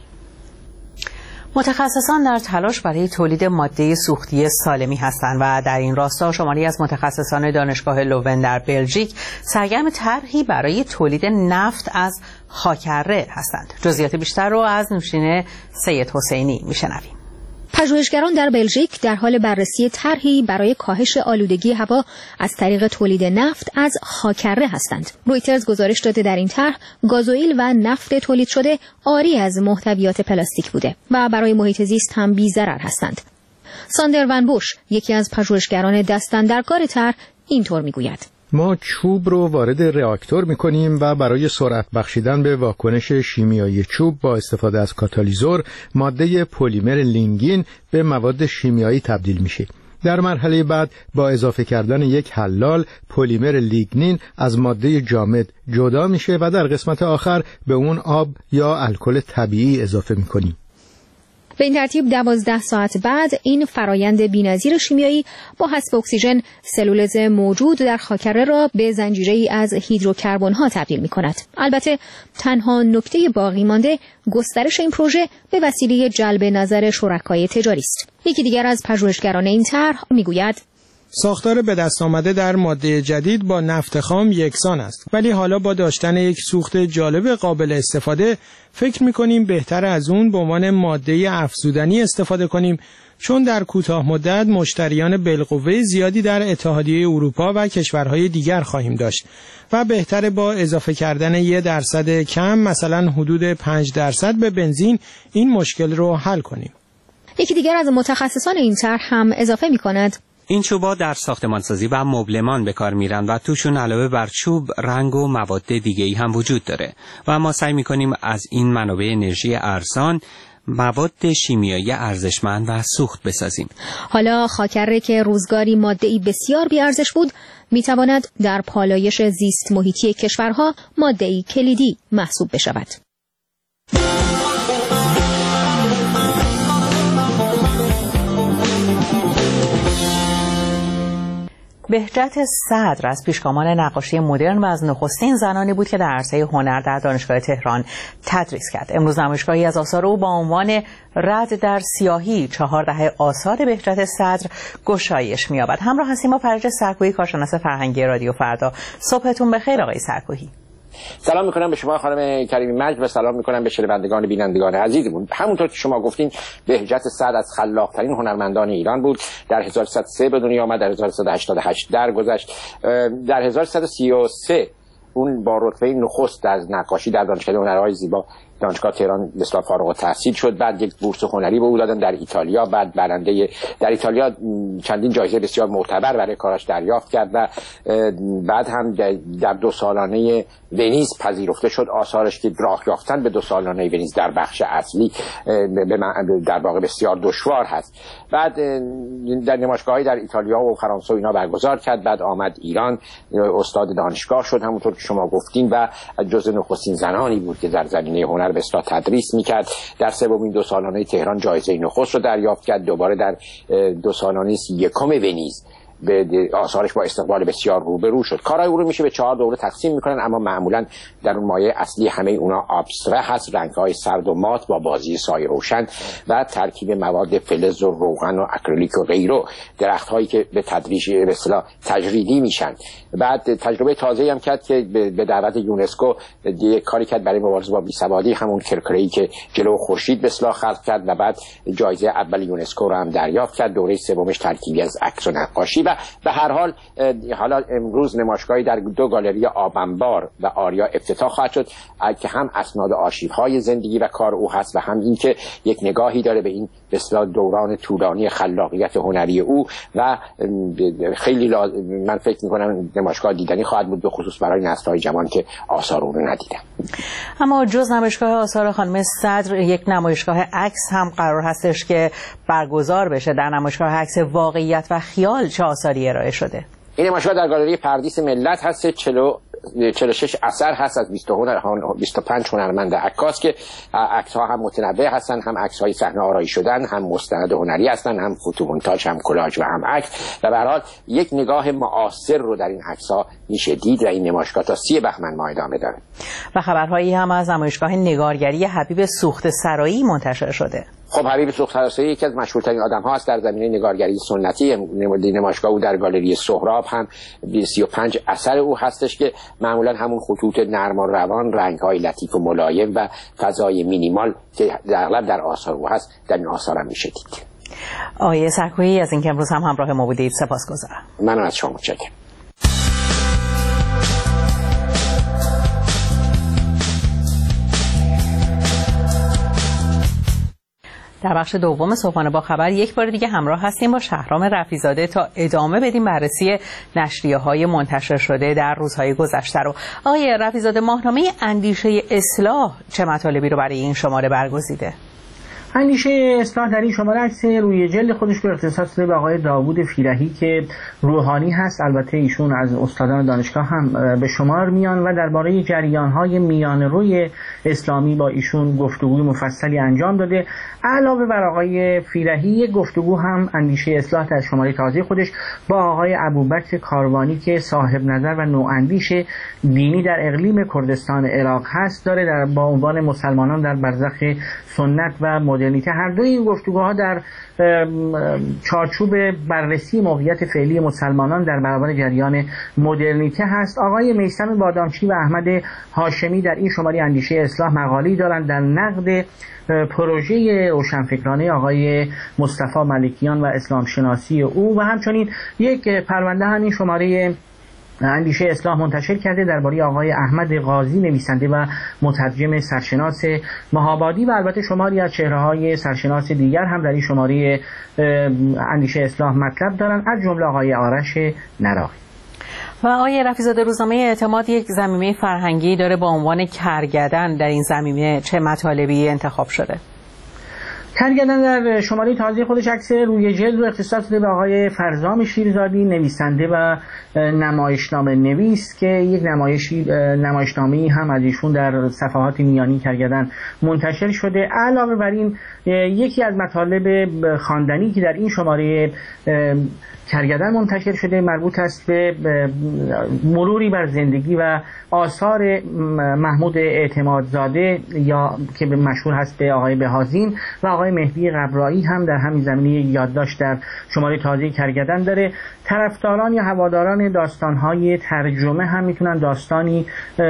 [SPEAKER 2] متخصصان در تلاش برای تولید ماده سوختی سالمی هستند و در این راستا شماری از متخصصان دانشگاه لوون در بلژیک سرگرم طرحی برای تولید نفت از خاک‌اره هستند. جزئیات بیشتر رو از نوشین سید حسینی میشنویم.
[SPEAKER 17] پژوهشگران در بلژیک در حال بررسی طرحی برای کاهش آلودگی هوا از طریق تولید نفت از خاک‌اره هستند. رویترز گزارش داده در این طرح گازوئیل و نفت تولید شده عاری از محتویات پلاستیک بوده و برای محیط زیست هم بی‌ضرر هستند. ساندر ون بوش یکی از پژوهشگران دست‌اندرکار طرح اینطور میگوید:
[SPEAKER 18] ما چوب رو وارد رآکتور می‌کنیم و برای سرعت بخشیدن به واکنش شیمیایی چوب با استفاده از کاتالیزور ماده پلیمر لینگین به مواد شیمیایی تبدیل میشه. در مرحله بعد با اضافه کردن یک حلال پلیمر لیگنین از ماده جامد جدا میشه و در قسمت آخر به اون آب یا الکل طبیعی اضافه می‌کنیم.
[SPEAKER 17] به این ترتیب دوازده ساعت بعد این فرایند بی‌نظیر شیمیایی با حذف اکسیژن سلولز موجود در خاکره را به زنجیره‌ای از هیدروکربن‌ها تبدیل می‌کند. البته تنها نکته باقی مانده گسترش این پروژه به وسیله جلب نظر شرکای تجاری است. یکی دیگر از پژوهشگران این طرح می‌گوید
[SPEAKER 19] ساختار به دست آمده در ماده جدید با نفت خام یکسان است، ولی حالا با داشتن یک سوخت جالب قابل استفاده فکر می‌کنیم بهتر از اون به عنوان ماده افزودنی استفاده کنیم، چون در کوتاه مدت مشتریان بالقوه زیادی در اتحادیه اروپا و کشورهای دیگر خواهیم داشت و بهتره با اضافه کردن یک درصد کم، مثلا حدود پنج درصد به بنزین، این مشکل رو حل کنیم.
[SPEAKER 17] یکی دیگر از متخصصان این طرح هم اضافه می‌کند
[SPEAKER 1] این چوبا در ساختمانسازی و مبلمان به کار میرن و توشون علاوه بر چوب رنگ و مواد دیگه‌ای هم وجود داره و ما سعی میکنیم از این منابع انرژی ارزان مواد شیمیایی ارزشمند و سوخت بسازیم.
[SPEAKER 17] حالا خاکره که روزگاری ماده‌ای بسیار بی‌ارزش بود میتواند در پالایش زیست محیطی کشورها ماده‌ای کلیدی محسوب بشود.
[SPEAKER 2] بهجت صدر از پیشگامان نقاشی مدرن و از نخستین زنانی بود که در عرصه هنر در دانشگاه تهران تدریس کرد. امروز نمایشگاهی از آثار او با عنوان رد در سیاهی چهار دهه آثار بهجت صدر گشایش می‌یابد. همراه هستیم با فرج سرکویی، کارشناس فرهنگی رادیو فردا. صبحتون بخیر آقای سرکویی.
[SPEAKER 20] سلام میکنم به شما خانم کریمی مجد و سلام میکنم به شنوندگان بینندگان عزیزمون. همونطور که شما گفتین بهجت صدر از خلاق‌ترین هنرمندان ایران بود. در هزار و سیصد و سه به دنیا آمد، در هزار و سیصد و هشتاد و هشت درگذشت. در هزار و سیصد و سی و سه اون با رتبه نخست از نقاشی در دانشکده هنرهای زیبا دانشگاه تهران بسیار فارغ التحصیل شد. بعد یک بورس هنری به او دادن در ایتالیا. بعد برنده در ایتالیا چندین جایزه بسیار معتبر برای کاراش دریافت کرد و بعد هم در دو سالانه ونیز پذیرفته شد. آثارش که راه یافتن به دو سالانه ونیز در بخش اصلی در واقع بسیار دشوار هست. بعد در نمایشگاه‌های در ایتالیا و فرانسه و اینا برگزار کرد. بعد آمد ایران، استاد دانشگاه شد همونطور که شما گفتین و جزو نخستین زنانی بود که در زمینه هنر به اصطلاح تدریس میکرد. در سومین دو سالانه تهران جایزه نخست رو دریافت کرد. دوباره در دو سالانه یکم ونیز به آثارش با استقبال بسیار روبرو شد. کارهای او رو میشه به چهار دوره تقسیم میکنن، اما معمولا در اون مایه اصلی همه اونا ابستره هست، رنگ‌های سرد و مات با بازی سایه روشن و ترکیب مواد فلز و روغن و اکریلیک و غیره، درخت‌هایی که به تدریج به اصطلاح تجریدی میشن. بعد تجربه تازه‌ای هم کرد که به دعوت یونسکو یک کاری کرد برای مبارزه با بیسوادی، همون کرکره‌ای که جلو خورشید به اصطلاح خلق کرد و بعد جایزه اول یونسکو رو هم دریافت کرد. دوره سومش ترکیبی از عکس و نقاشی. و به هر حال حالا امروز نمایشگاهی در دو گالری آبنبار و آریا افتتاح خواهد شد که هم اسناد آرشیوهای زندگی و کار او هست و هم اینکه یک نگاهی داره به این به اصطلاح دوران طولانی خلاقیت هنری او و خیلی لاز... من فکر می‌کنم نمایشگاه دیدنی خواهد بود، به خصوص برای نسل‌های جوان که آثار او رو ندیدن.
[SPEAKER 2] اما جز نمایشگاه آثار خانم صدر یک نمایشگاه عکس هم قرار هستش که برگزار بشه. در نمایشگاه عکس واقعیت و خیال چه آثاری ارائه شده؟ این
[SPEAKER 20] نمایشگاه در گالری پردیس ملت هست. چلو چهل و شش اثر هست از بیست و پنج هنرمند عکاس که عکس‌ها هم متنوع هستن، هم عکس‌های صحنه آرایی شدن، هم مستند هنری هستن، هم فوتومونتاژ، هم کلاژ و هم عکس. و به هر حال یک نگاه معاصر رو در این عکس‌ها میشه دید و این نمایشگاه تا سی بهمن ماه ادامه داره.
[SPEAKER 2] و خبرهایی هم از نمایشگاه نگارگری حبیب سوخت‌سرایی منتشر شده.
[SPEAKER 20] خب حبیب سوخت‌سرایی یکی از مشهورترین آدم‌ها است در زمینه نگارگری سنتی. نمایشگاه او در گالری سهراب هم سی و پنج اثر او هستش که معمولا همون خطوط نرم و روان، رنگ‌های لطیف و ملایم و فضای مینیمال که در اغلب در آثار او هست در این آثار هم میشه دید.
[SPEAKER 2] آقای سرکویی از اینکه امروز هم همراه ما بودید سپاسگزارم.
[SPEAKER 20] من از شما متشکرم.
[SPEAKER 2] در بخش دوم صبحانه با خبر یک بار دیگه همراه هستیم با شهرام رفیع‌زاده تا ادامه بدیم بررسی نشریه‌های منتشر شده در روزهای گذشته رو. آقای رفیع‌زاده، ماهنامه اندیشه اصلاح چه مطالبی رو برای این شماره برگزیده؟
[SPEAKER 13] اندیشه اصلاح در این شماره عکس روی جلد خودش رو اختصاص داده به آقای داوود فیرهی که روحانی هست. البته ایشون از استادان دانشگاه هم به شمار میان و درباره جریان‌های میان روی اسلامی با ایشون گفتگوی مفصلی انجام داده. علاوه بر آقای فیرهی یک گفتگو هم اندیشه اصلاح در شماره تازه خودش با آقای ابوبکر کاروانی که صاحب نظر و نواندیش دینی در اقلیم کردستان عراق هست داره در با عنوان مسلمانان در برزخ سنت و مدرنیته. هر دوی این گفتگوها در چارچوب بررسی موقعیت فعلی مسلمانان در برابر جریان مدرنیته هست. آقای میثم بادامچی و احمد هاشمی در این شماره اندیشه اصلاح مقاله‌ای دارند در نقد پروژه روشنفکرانه آقای مصطفی ملکیان و اسلام شناسی او و همچنین یک پرونده هم این شماره اندیشه اصلاح منتشر کرده درباره آقای احمد قاضی نویسنده و مترجم سرشناس مهابادی و البته شماری از چهره‌های سرشناس دیگر هم در این شماره اندیشه اصلاح مطلب دارند، از جمله آقای آرش نراقی.
[SPEAKER 2] و آقای رفیع‌زاده روزنامه اعتماد یک ضمیمه فرهنگی داره با عنوان کرگدن. در این ضمیمه چه مطالبی انتخاب شده؟
[SPEAKER 13] کرگدن در شماره تازه خودش عکس روی جلد رو اختصاص داده به آقای فرزام شیرزادی نویسنده و نمایشنامه نویس که یک نمایشی نمایشنامه‌ای هم از ایشون در صفحات میانی کرگدن منتشر شده. علاوه بر این یکی از مطالب خواندنی که در این شماره کرگدن منتشر شده مربوط است به مروری بر زندگی و آثار محمود اعتمادزاده یا که مشهور هست به آقای بهازین و آقای مهدی قبرایی هم در همین زمینه یادداشت در شماره تازه کرگدن داره. طرفداران یا هواداران داستان‌های ترجمه هم میتونن داستانی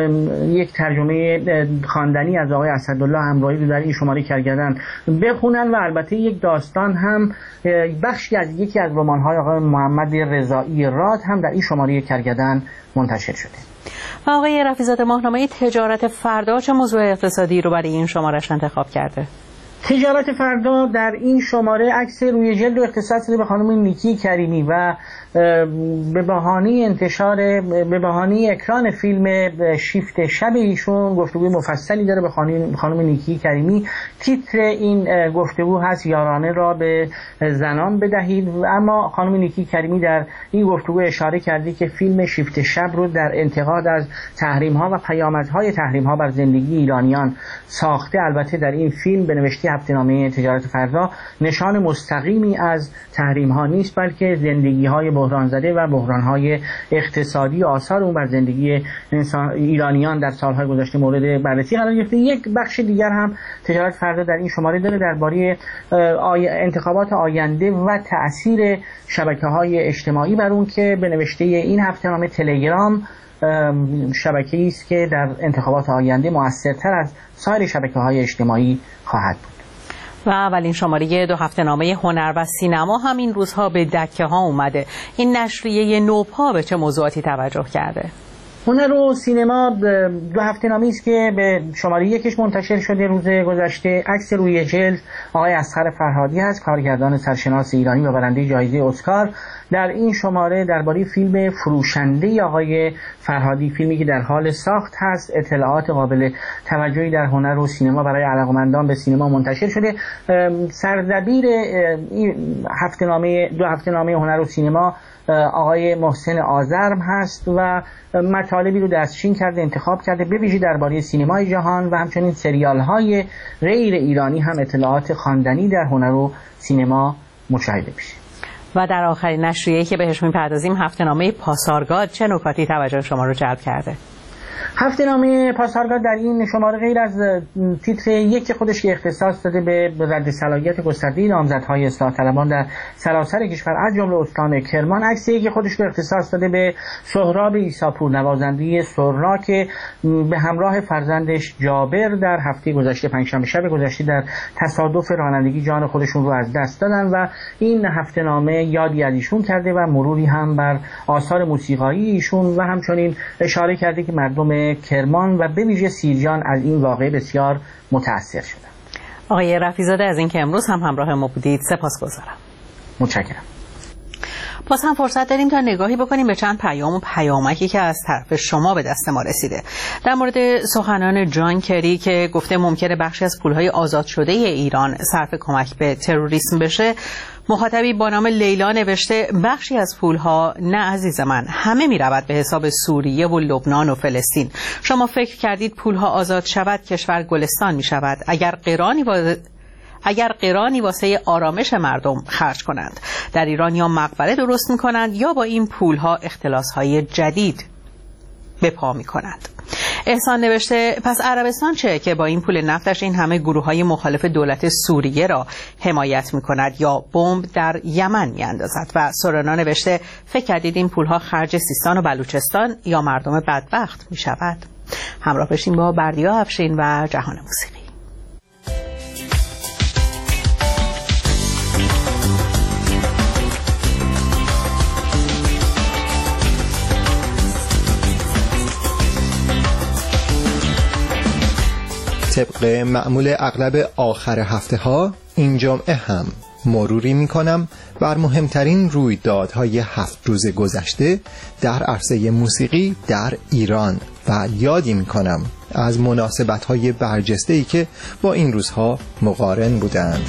[SPEAKER 13] یک ترجمه خواندنی از آقای اسدالله همراهی رو در این شماره کرگدن بخونن و البته یک داستان هم بخشی از یکی از رمان‌های آقای محمد رضایی راد هم در این شماره کرگدن منتشر شده.
[SPEAKER 2] و آقای رفیع‌زاده ماهنامه تجارت فردا چه موضوع اقتصادی رو برای این شماره‌اش انتخاب کرده؟
[SPEAKER 13] تجارت فردا در این شماره عکس روی جلد و اختصاص داده به خانم نیکی کریمی و به بهانه انتشار به بهانه اکران فیلم شیفت شب ایشون گفتگوی مفصلی داره به خانم خانم نیکی کریمی. تیتر این گفتگو هست یارانه را به زنان بدهید، اما خانم نیکی کریمی در این گفتگو اشاره کرده که فیلم شیفت شب رو در انتقاد از تحریم ها و پیامدهای تحریم ها بر زندگی ایرانیان ساخته. البته در این فیلم به نوشته هفته‌نامه تجارت فردا نشان مستقیمی از تحریم ها نیست، بلکه زندگی های بحران زده و بحران های اقتصادی آثار اون بر زندگی انسان ایرانیان در سالهای گذشته مورد بررسی قرار گرفته. یک بخش دیگر هم تجارت فردا در این شماره داره درباره آی... انتخابات آینده و تأثیر شبکه‌های اجتماعی بر اون که به نوشته این هفته‌نامه تلگرام شبکه‌ای است که در انتخابات آینده مؤثرتر از سایر شبکه‌های اجتماعی خواهد بود.
[SPEAKER 2] و اولین شماره دو هفته‌نامه هنر و سینما هم این روزها به دکه ها اومده. این نشریه نوپا به چه موضوعاتی توجه کرده؟
[SPEAKER 13] هنر و سینما دو هفته‌نامه‌ای است که به شماره یکش منتشر شده روز گذشته. عکس روی جلد آقای اصغر فرهادی هست، کارگردان سرشناس ایرانی و برنده جایزه اسکار. در این شماره درباره فیلم فروشنده آقای فرهادی، فیلمی که در حال ساخت هست، اطلاعات قابل توجهی در هنر و سینما برای علاقه‌مندان به سینما منتشر شده. سردبیر این هفته‌نامه دو هفته‌نامه هنر و سینما آقای محسن آذرم هست و مطالبی رو دستچین کرده، انتخاب کرده به ویژه درباره سینمای جهان و همچنین سریال‌های غیر ایرانی هم اطلاعات خواندنی در هنر و سینما مشاهده میشه.
[SPEAKER 2] و در آخرین نشریه‌ای که بهش می‌پردازیم هفته‌نامه پاسارگاد چه نکاتی توجه شما رو جلب کرده؟
[SPEAKER 13] هفته‌نامه پاسارگاد در این شماره غیر از تیتر یک خودش که اختصاص داده به رد صلاحیت گسترده نامزدهای اصلاح طلبان در سراسر کشور از جمله استان کرمان، عکسی که خودش رو اختصاص داده به سهراب عیساپور نوازنده سرنا که به همراه فرزندش جابر در هفته گذشته پنجشنبه شب گذشته در تصادف رانندگی جان خودشون رو از دست دادن و این هفته‌نامه یادی از ایشون کرده و مروری هم بر آثار موسیقایی ایشون و همچنین اشاره کرده که مردم کرمان و به ویژه سیرجان از این واقعه بسیار متأثر شدند.
[SPEAKER 2] آقای رفیع‌زاده از اینکه امروز هم همراه ما بودید سپاسگزارم.
[SPEAKER 13] متشکرم.
[SPEAKER 2] باز هم فرصت داریم تا نگاهی بکنیم به چند پیام و پیامکی که از طرف شما به دست ما رسیده. در مورد سخنان جان کری که گفته ممکنه بخشی از پولهای آزاد شده ایران صرف کمک به تروریسم بشه، مخاطبی با نام لیلا نوشته بخشی از پولها نه عزیز من، همه می رود به حساب سوریه و لبنان و فلسطین. شما فکر کردید پولها آزاد شود کشور گلستان می شود؟ اگر قرانی و اگر قرانی واسه آرامش مردم خرج کنند، در ایران یا مقبره درست میکنند یا با این پولها اختلاسهای جدید به پا میکنند. احسان نوشته پس عربستان چه که با این پول نفتش این همه گروه های مخالف دولت سوریه را حمایت میکند یا بمب در یمن میاندازد؟ و سورنا نوشته فکر کردید این پولها خرج سیستان و بلوچستان یا مردم بدبخت میشود؟ همراه بشین با بردیا افشین و جهان موسیقی.
[SPEAKER 21] طبق معمول اغلب آخر هفته ها این جمعه هم مروری می کنم بر مهمترین رویدادهای هفت روز گذشته در عرصه موسیقی در ایران و یادی می کنم از مناسبت‌های برجسته‌ای که با این روزها مقارن بودند.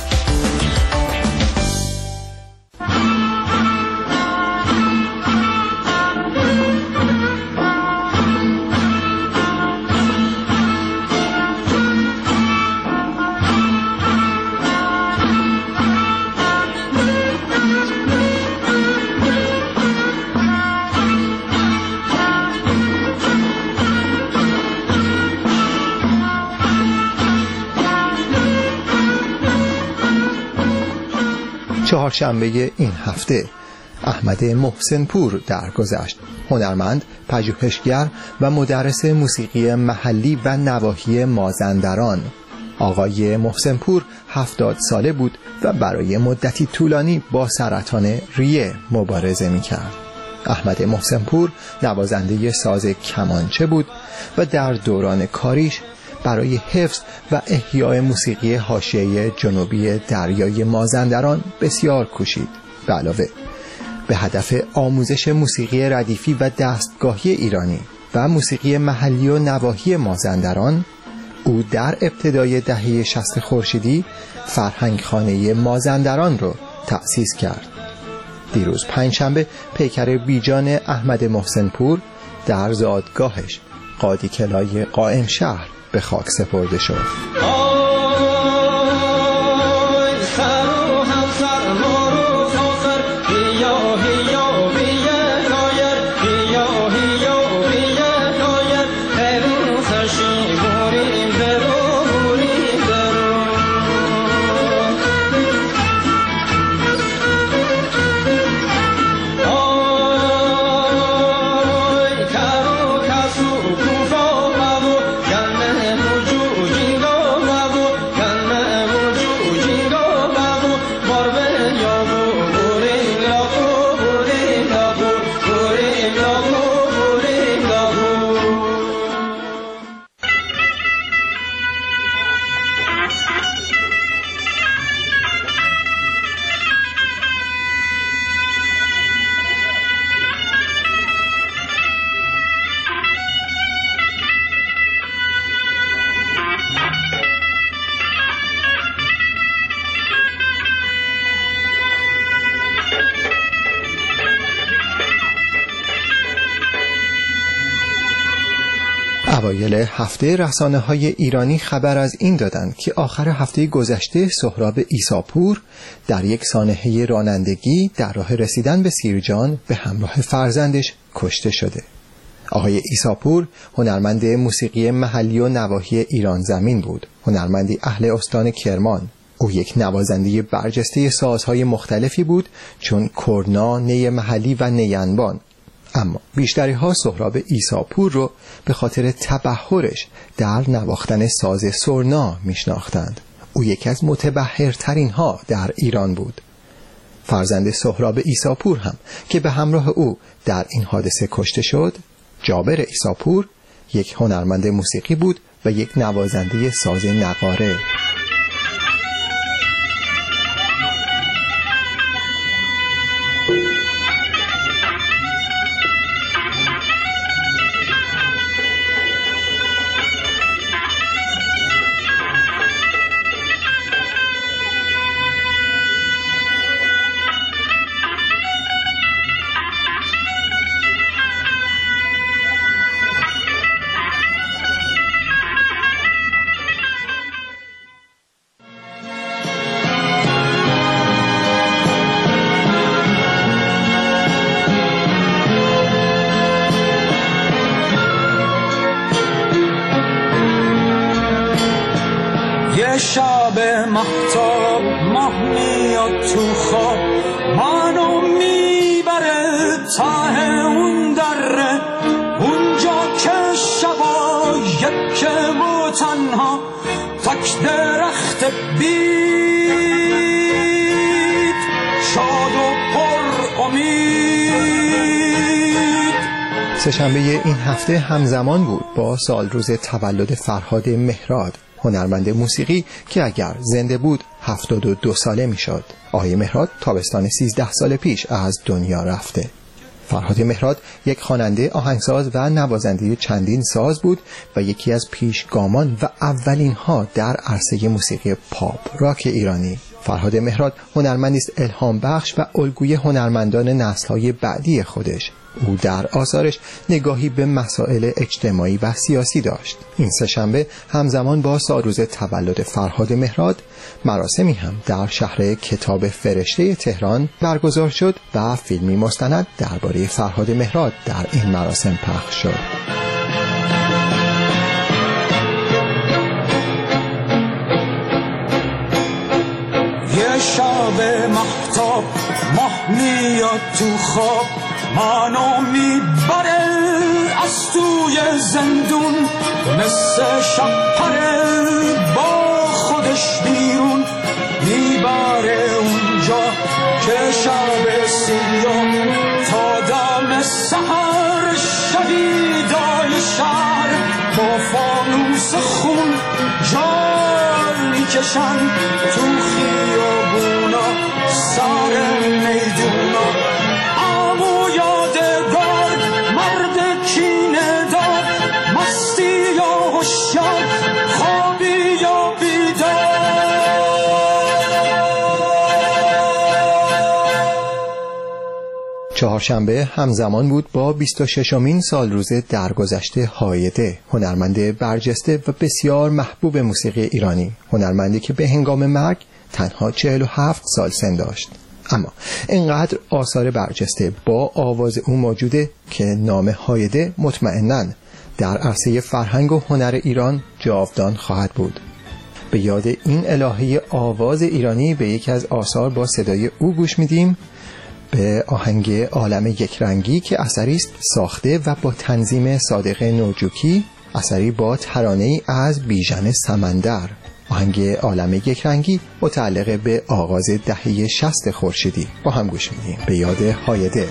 [SPEAKER 21] چهارشنبه این هفته احمد محسن پور درگذشت. هنرمند، پژوهشگر و مدرس موسیقی محلی و نواحی مازندران. آقای محسن پور هفتاد ساله بود و برای مدتی طولانی با سرطان ریه مبارزه می‌کرد. احمد محسن پور نوازنده ساز کمانچه بود و در دوران کاریش برای حفظ و احیای موسیقی حاشیه جنوبی دریای مازندران بسیار کوشید. به علاوه به هدف آموزش موسیقی ردیفی و دستگاهی ایرانی و موسیقی محلی و نواحی مازندران، او در ابتدای دهه شصت خورشیدی فرهنگ خانه مازندران را تأسیس کرد. دیروز پنجشنبه پیکر بیجان احمد محسن پور در زادگاهش قاضی کلای قائم شهر به خاک سپرده شد. اوایل هفته رسانه‌های ایرانی خبر از این دادند که آخر هفته گذشته سهراب عیساپور در یک سانحه رانندگی در راه رسیدن به سیرجان به همراه فرزندش کشته شده. آقای عیساپور هنرمند موسیقی محلی و نواحی ایران زمین بود، هنرمندی اهل استان کرمان. او یک نوازنده برجسته سازهای مختلفی بود چون کرنا، نی محلی و نی انبان. اما بیشتری ها سهراب عیساپور رو به خاطر تبحرش در نواختن ساز سرنا میشناختند. او یکی از متبحرترین ها در ایران بود. فرزند سهراب عیساپور هم که به همراه او در این حادثه کشته شد، جابر عیساپور، یک هنرمند موسیقی بود و یک نوازنده ساز نقاره.
[SPEAKER 4] مهتاب ماه میاد تو خواب منو میبره ته اون دره اونجا که شبا یکم و تنها تک درخت بید شاد و پر امید.
[SPEAKER 21] سه‌شنبه این هفته همزمان بود با سالروز تولد فرهاد مهراد، هنرمند موسیقی که اگر زنده بود هفتاد و دو ساله میشد. آقای مهراد تابستان سیزده سال پیش از دنیا رفته. فرهاد مهراد یک خواننده، آهنگساز و نوازنده چندین ساز بود و یکی از پیشگامان و اولین ها در عرصه موسیقی پاپ راک ایرانی. فرهاد مهراد هنرمندی است الهام بخش و الگوی هنرمندان نسل‌های بعدی خودش. او در آثارش نگاهی به مسائل اجتماعی و سیاسی داشت. این سه‌شنبه همزمان با سالروز تولد فرهاد مهراد مراسمی هم در شهر کتاب فرشته تهران برگزار شد و فیلمی مستند درباره فرهاد مهراد در این مراسم پخش شد.
[SPEAKER 4] یه شب مهتاب ماه میاد تو خواب منو میبره از توی زندون مثل شب پره با خودش بیرون میبره اونجا که شب سیاه تا دم سحر شهیدای شهر با فانوس خون جان میکشن تو خیابونا سر میدونا امو یادگار مرد کینه دار مستی یا هوشیار خوابی یا بیدار.
[SPEAKER 21] چهارشنبه همزمان بود با بیست و ششمین سالروز درگذشت هایده، هنرمند برجسته و بسیار محبوب موسیقی ایرانی، هنرمندی که به هنگام مرگ تنها چهل و هفت سال سن داشت. اما اینقدر آثار برجسته با آواز او موجوده که نام هایده مطمئناً در عرصه فرهنگ و هنر ایران جاودان خواهد بود. به یاد این الهه آواز ایرانی به یکی از آثار با صدای او گوش میدیم، به آهنگ عالم یکرنگی که اثری است ساخته و با تنظیم صادق نوجوکی، اثری با ترانه‌ای از بیژن سمندر. آهنگ عالم یکرنگی متعلق به آغاز دهه شصت خورشیدی. با هم گوش میدیم به یاد هایده.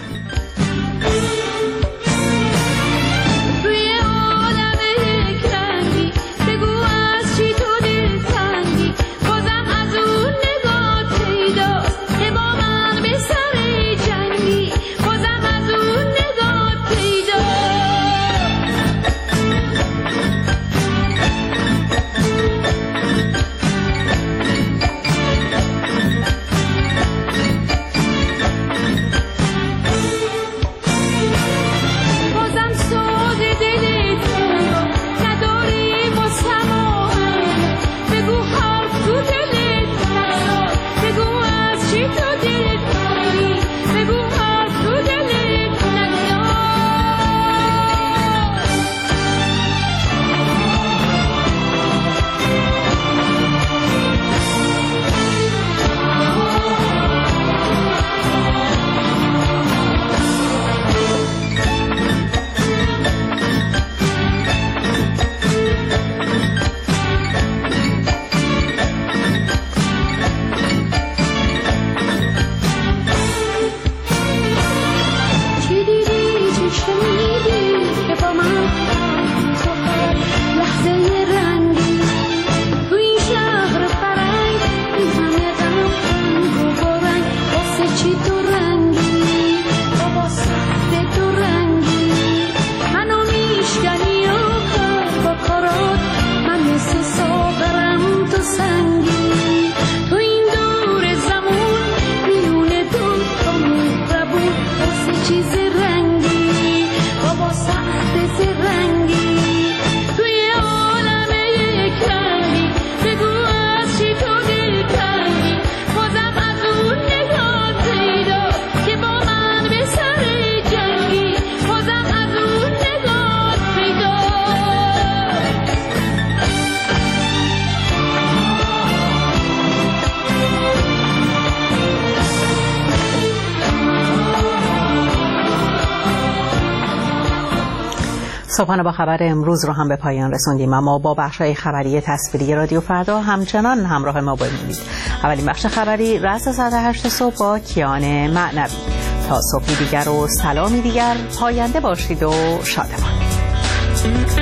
[SPEAKER 2] صبحانه با خبر امروز رو هم به پایان رسوندیم، اما با بخش‌های خبری تصویری رادیو فردا همچنان همراه ما بمونید. اولین بخش خبری رأس ساعت هشت صبح با کیان معنوی. تا صبحی دیگر و سلامی دیگر، پاینده باشید و شادمان.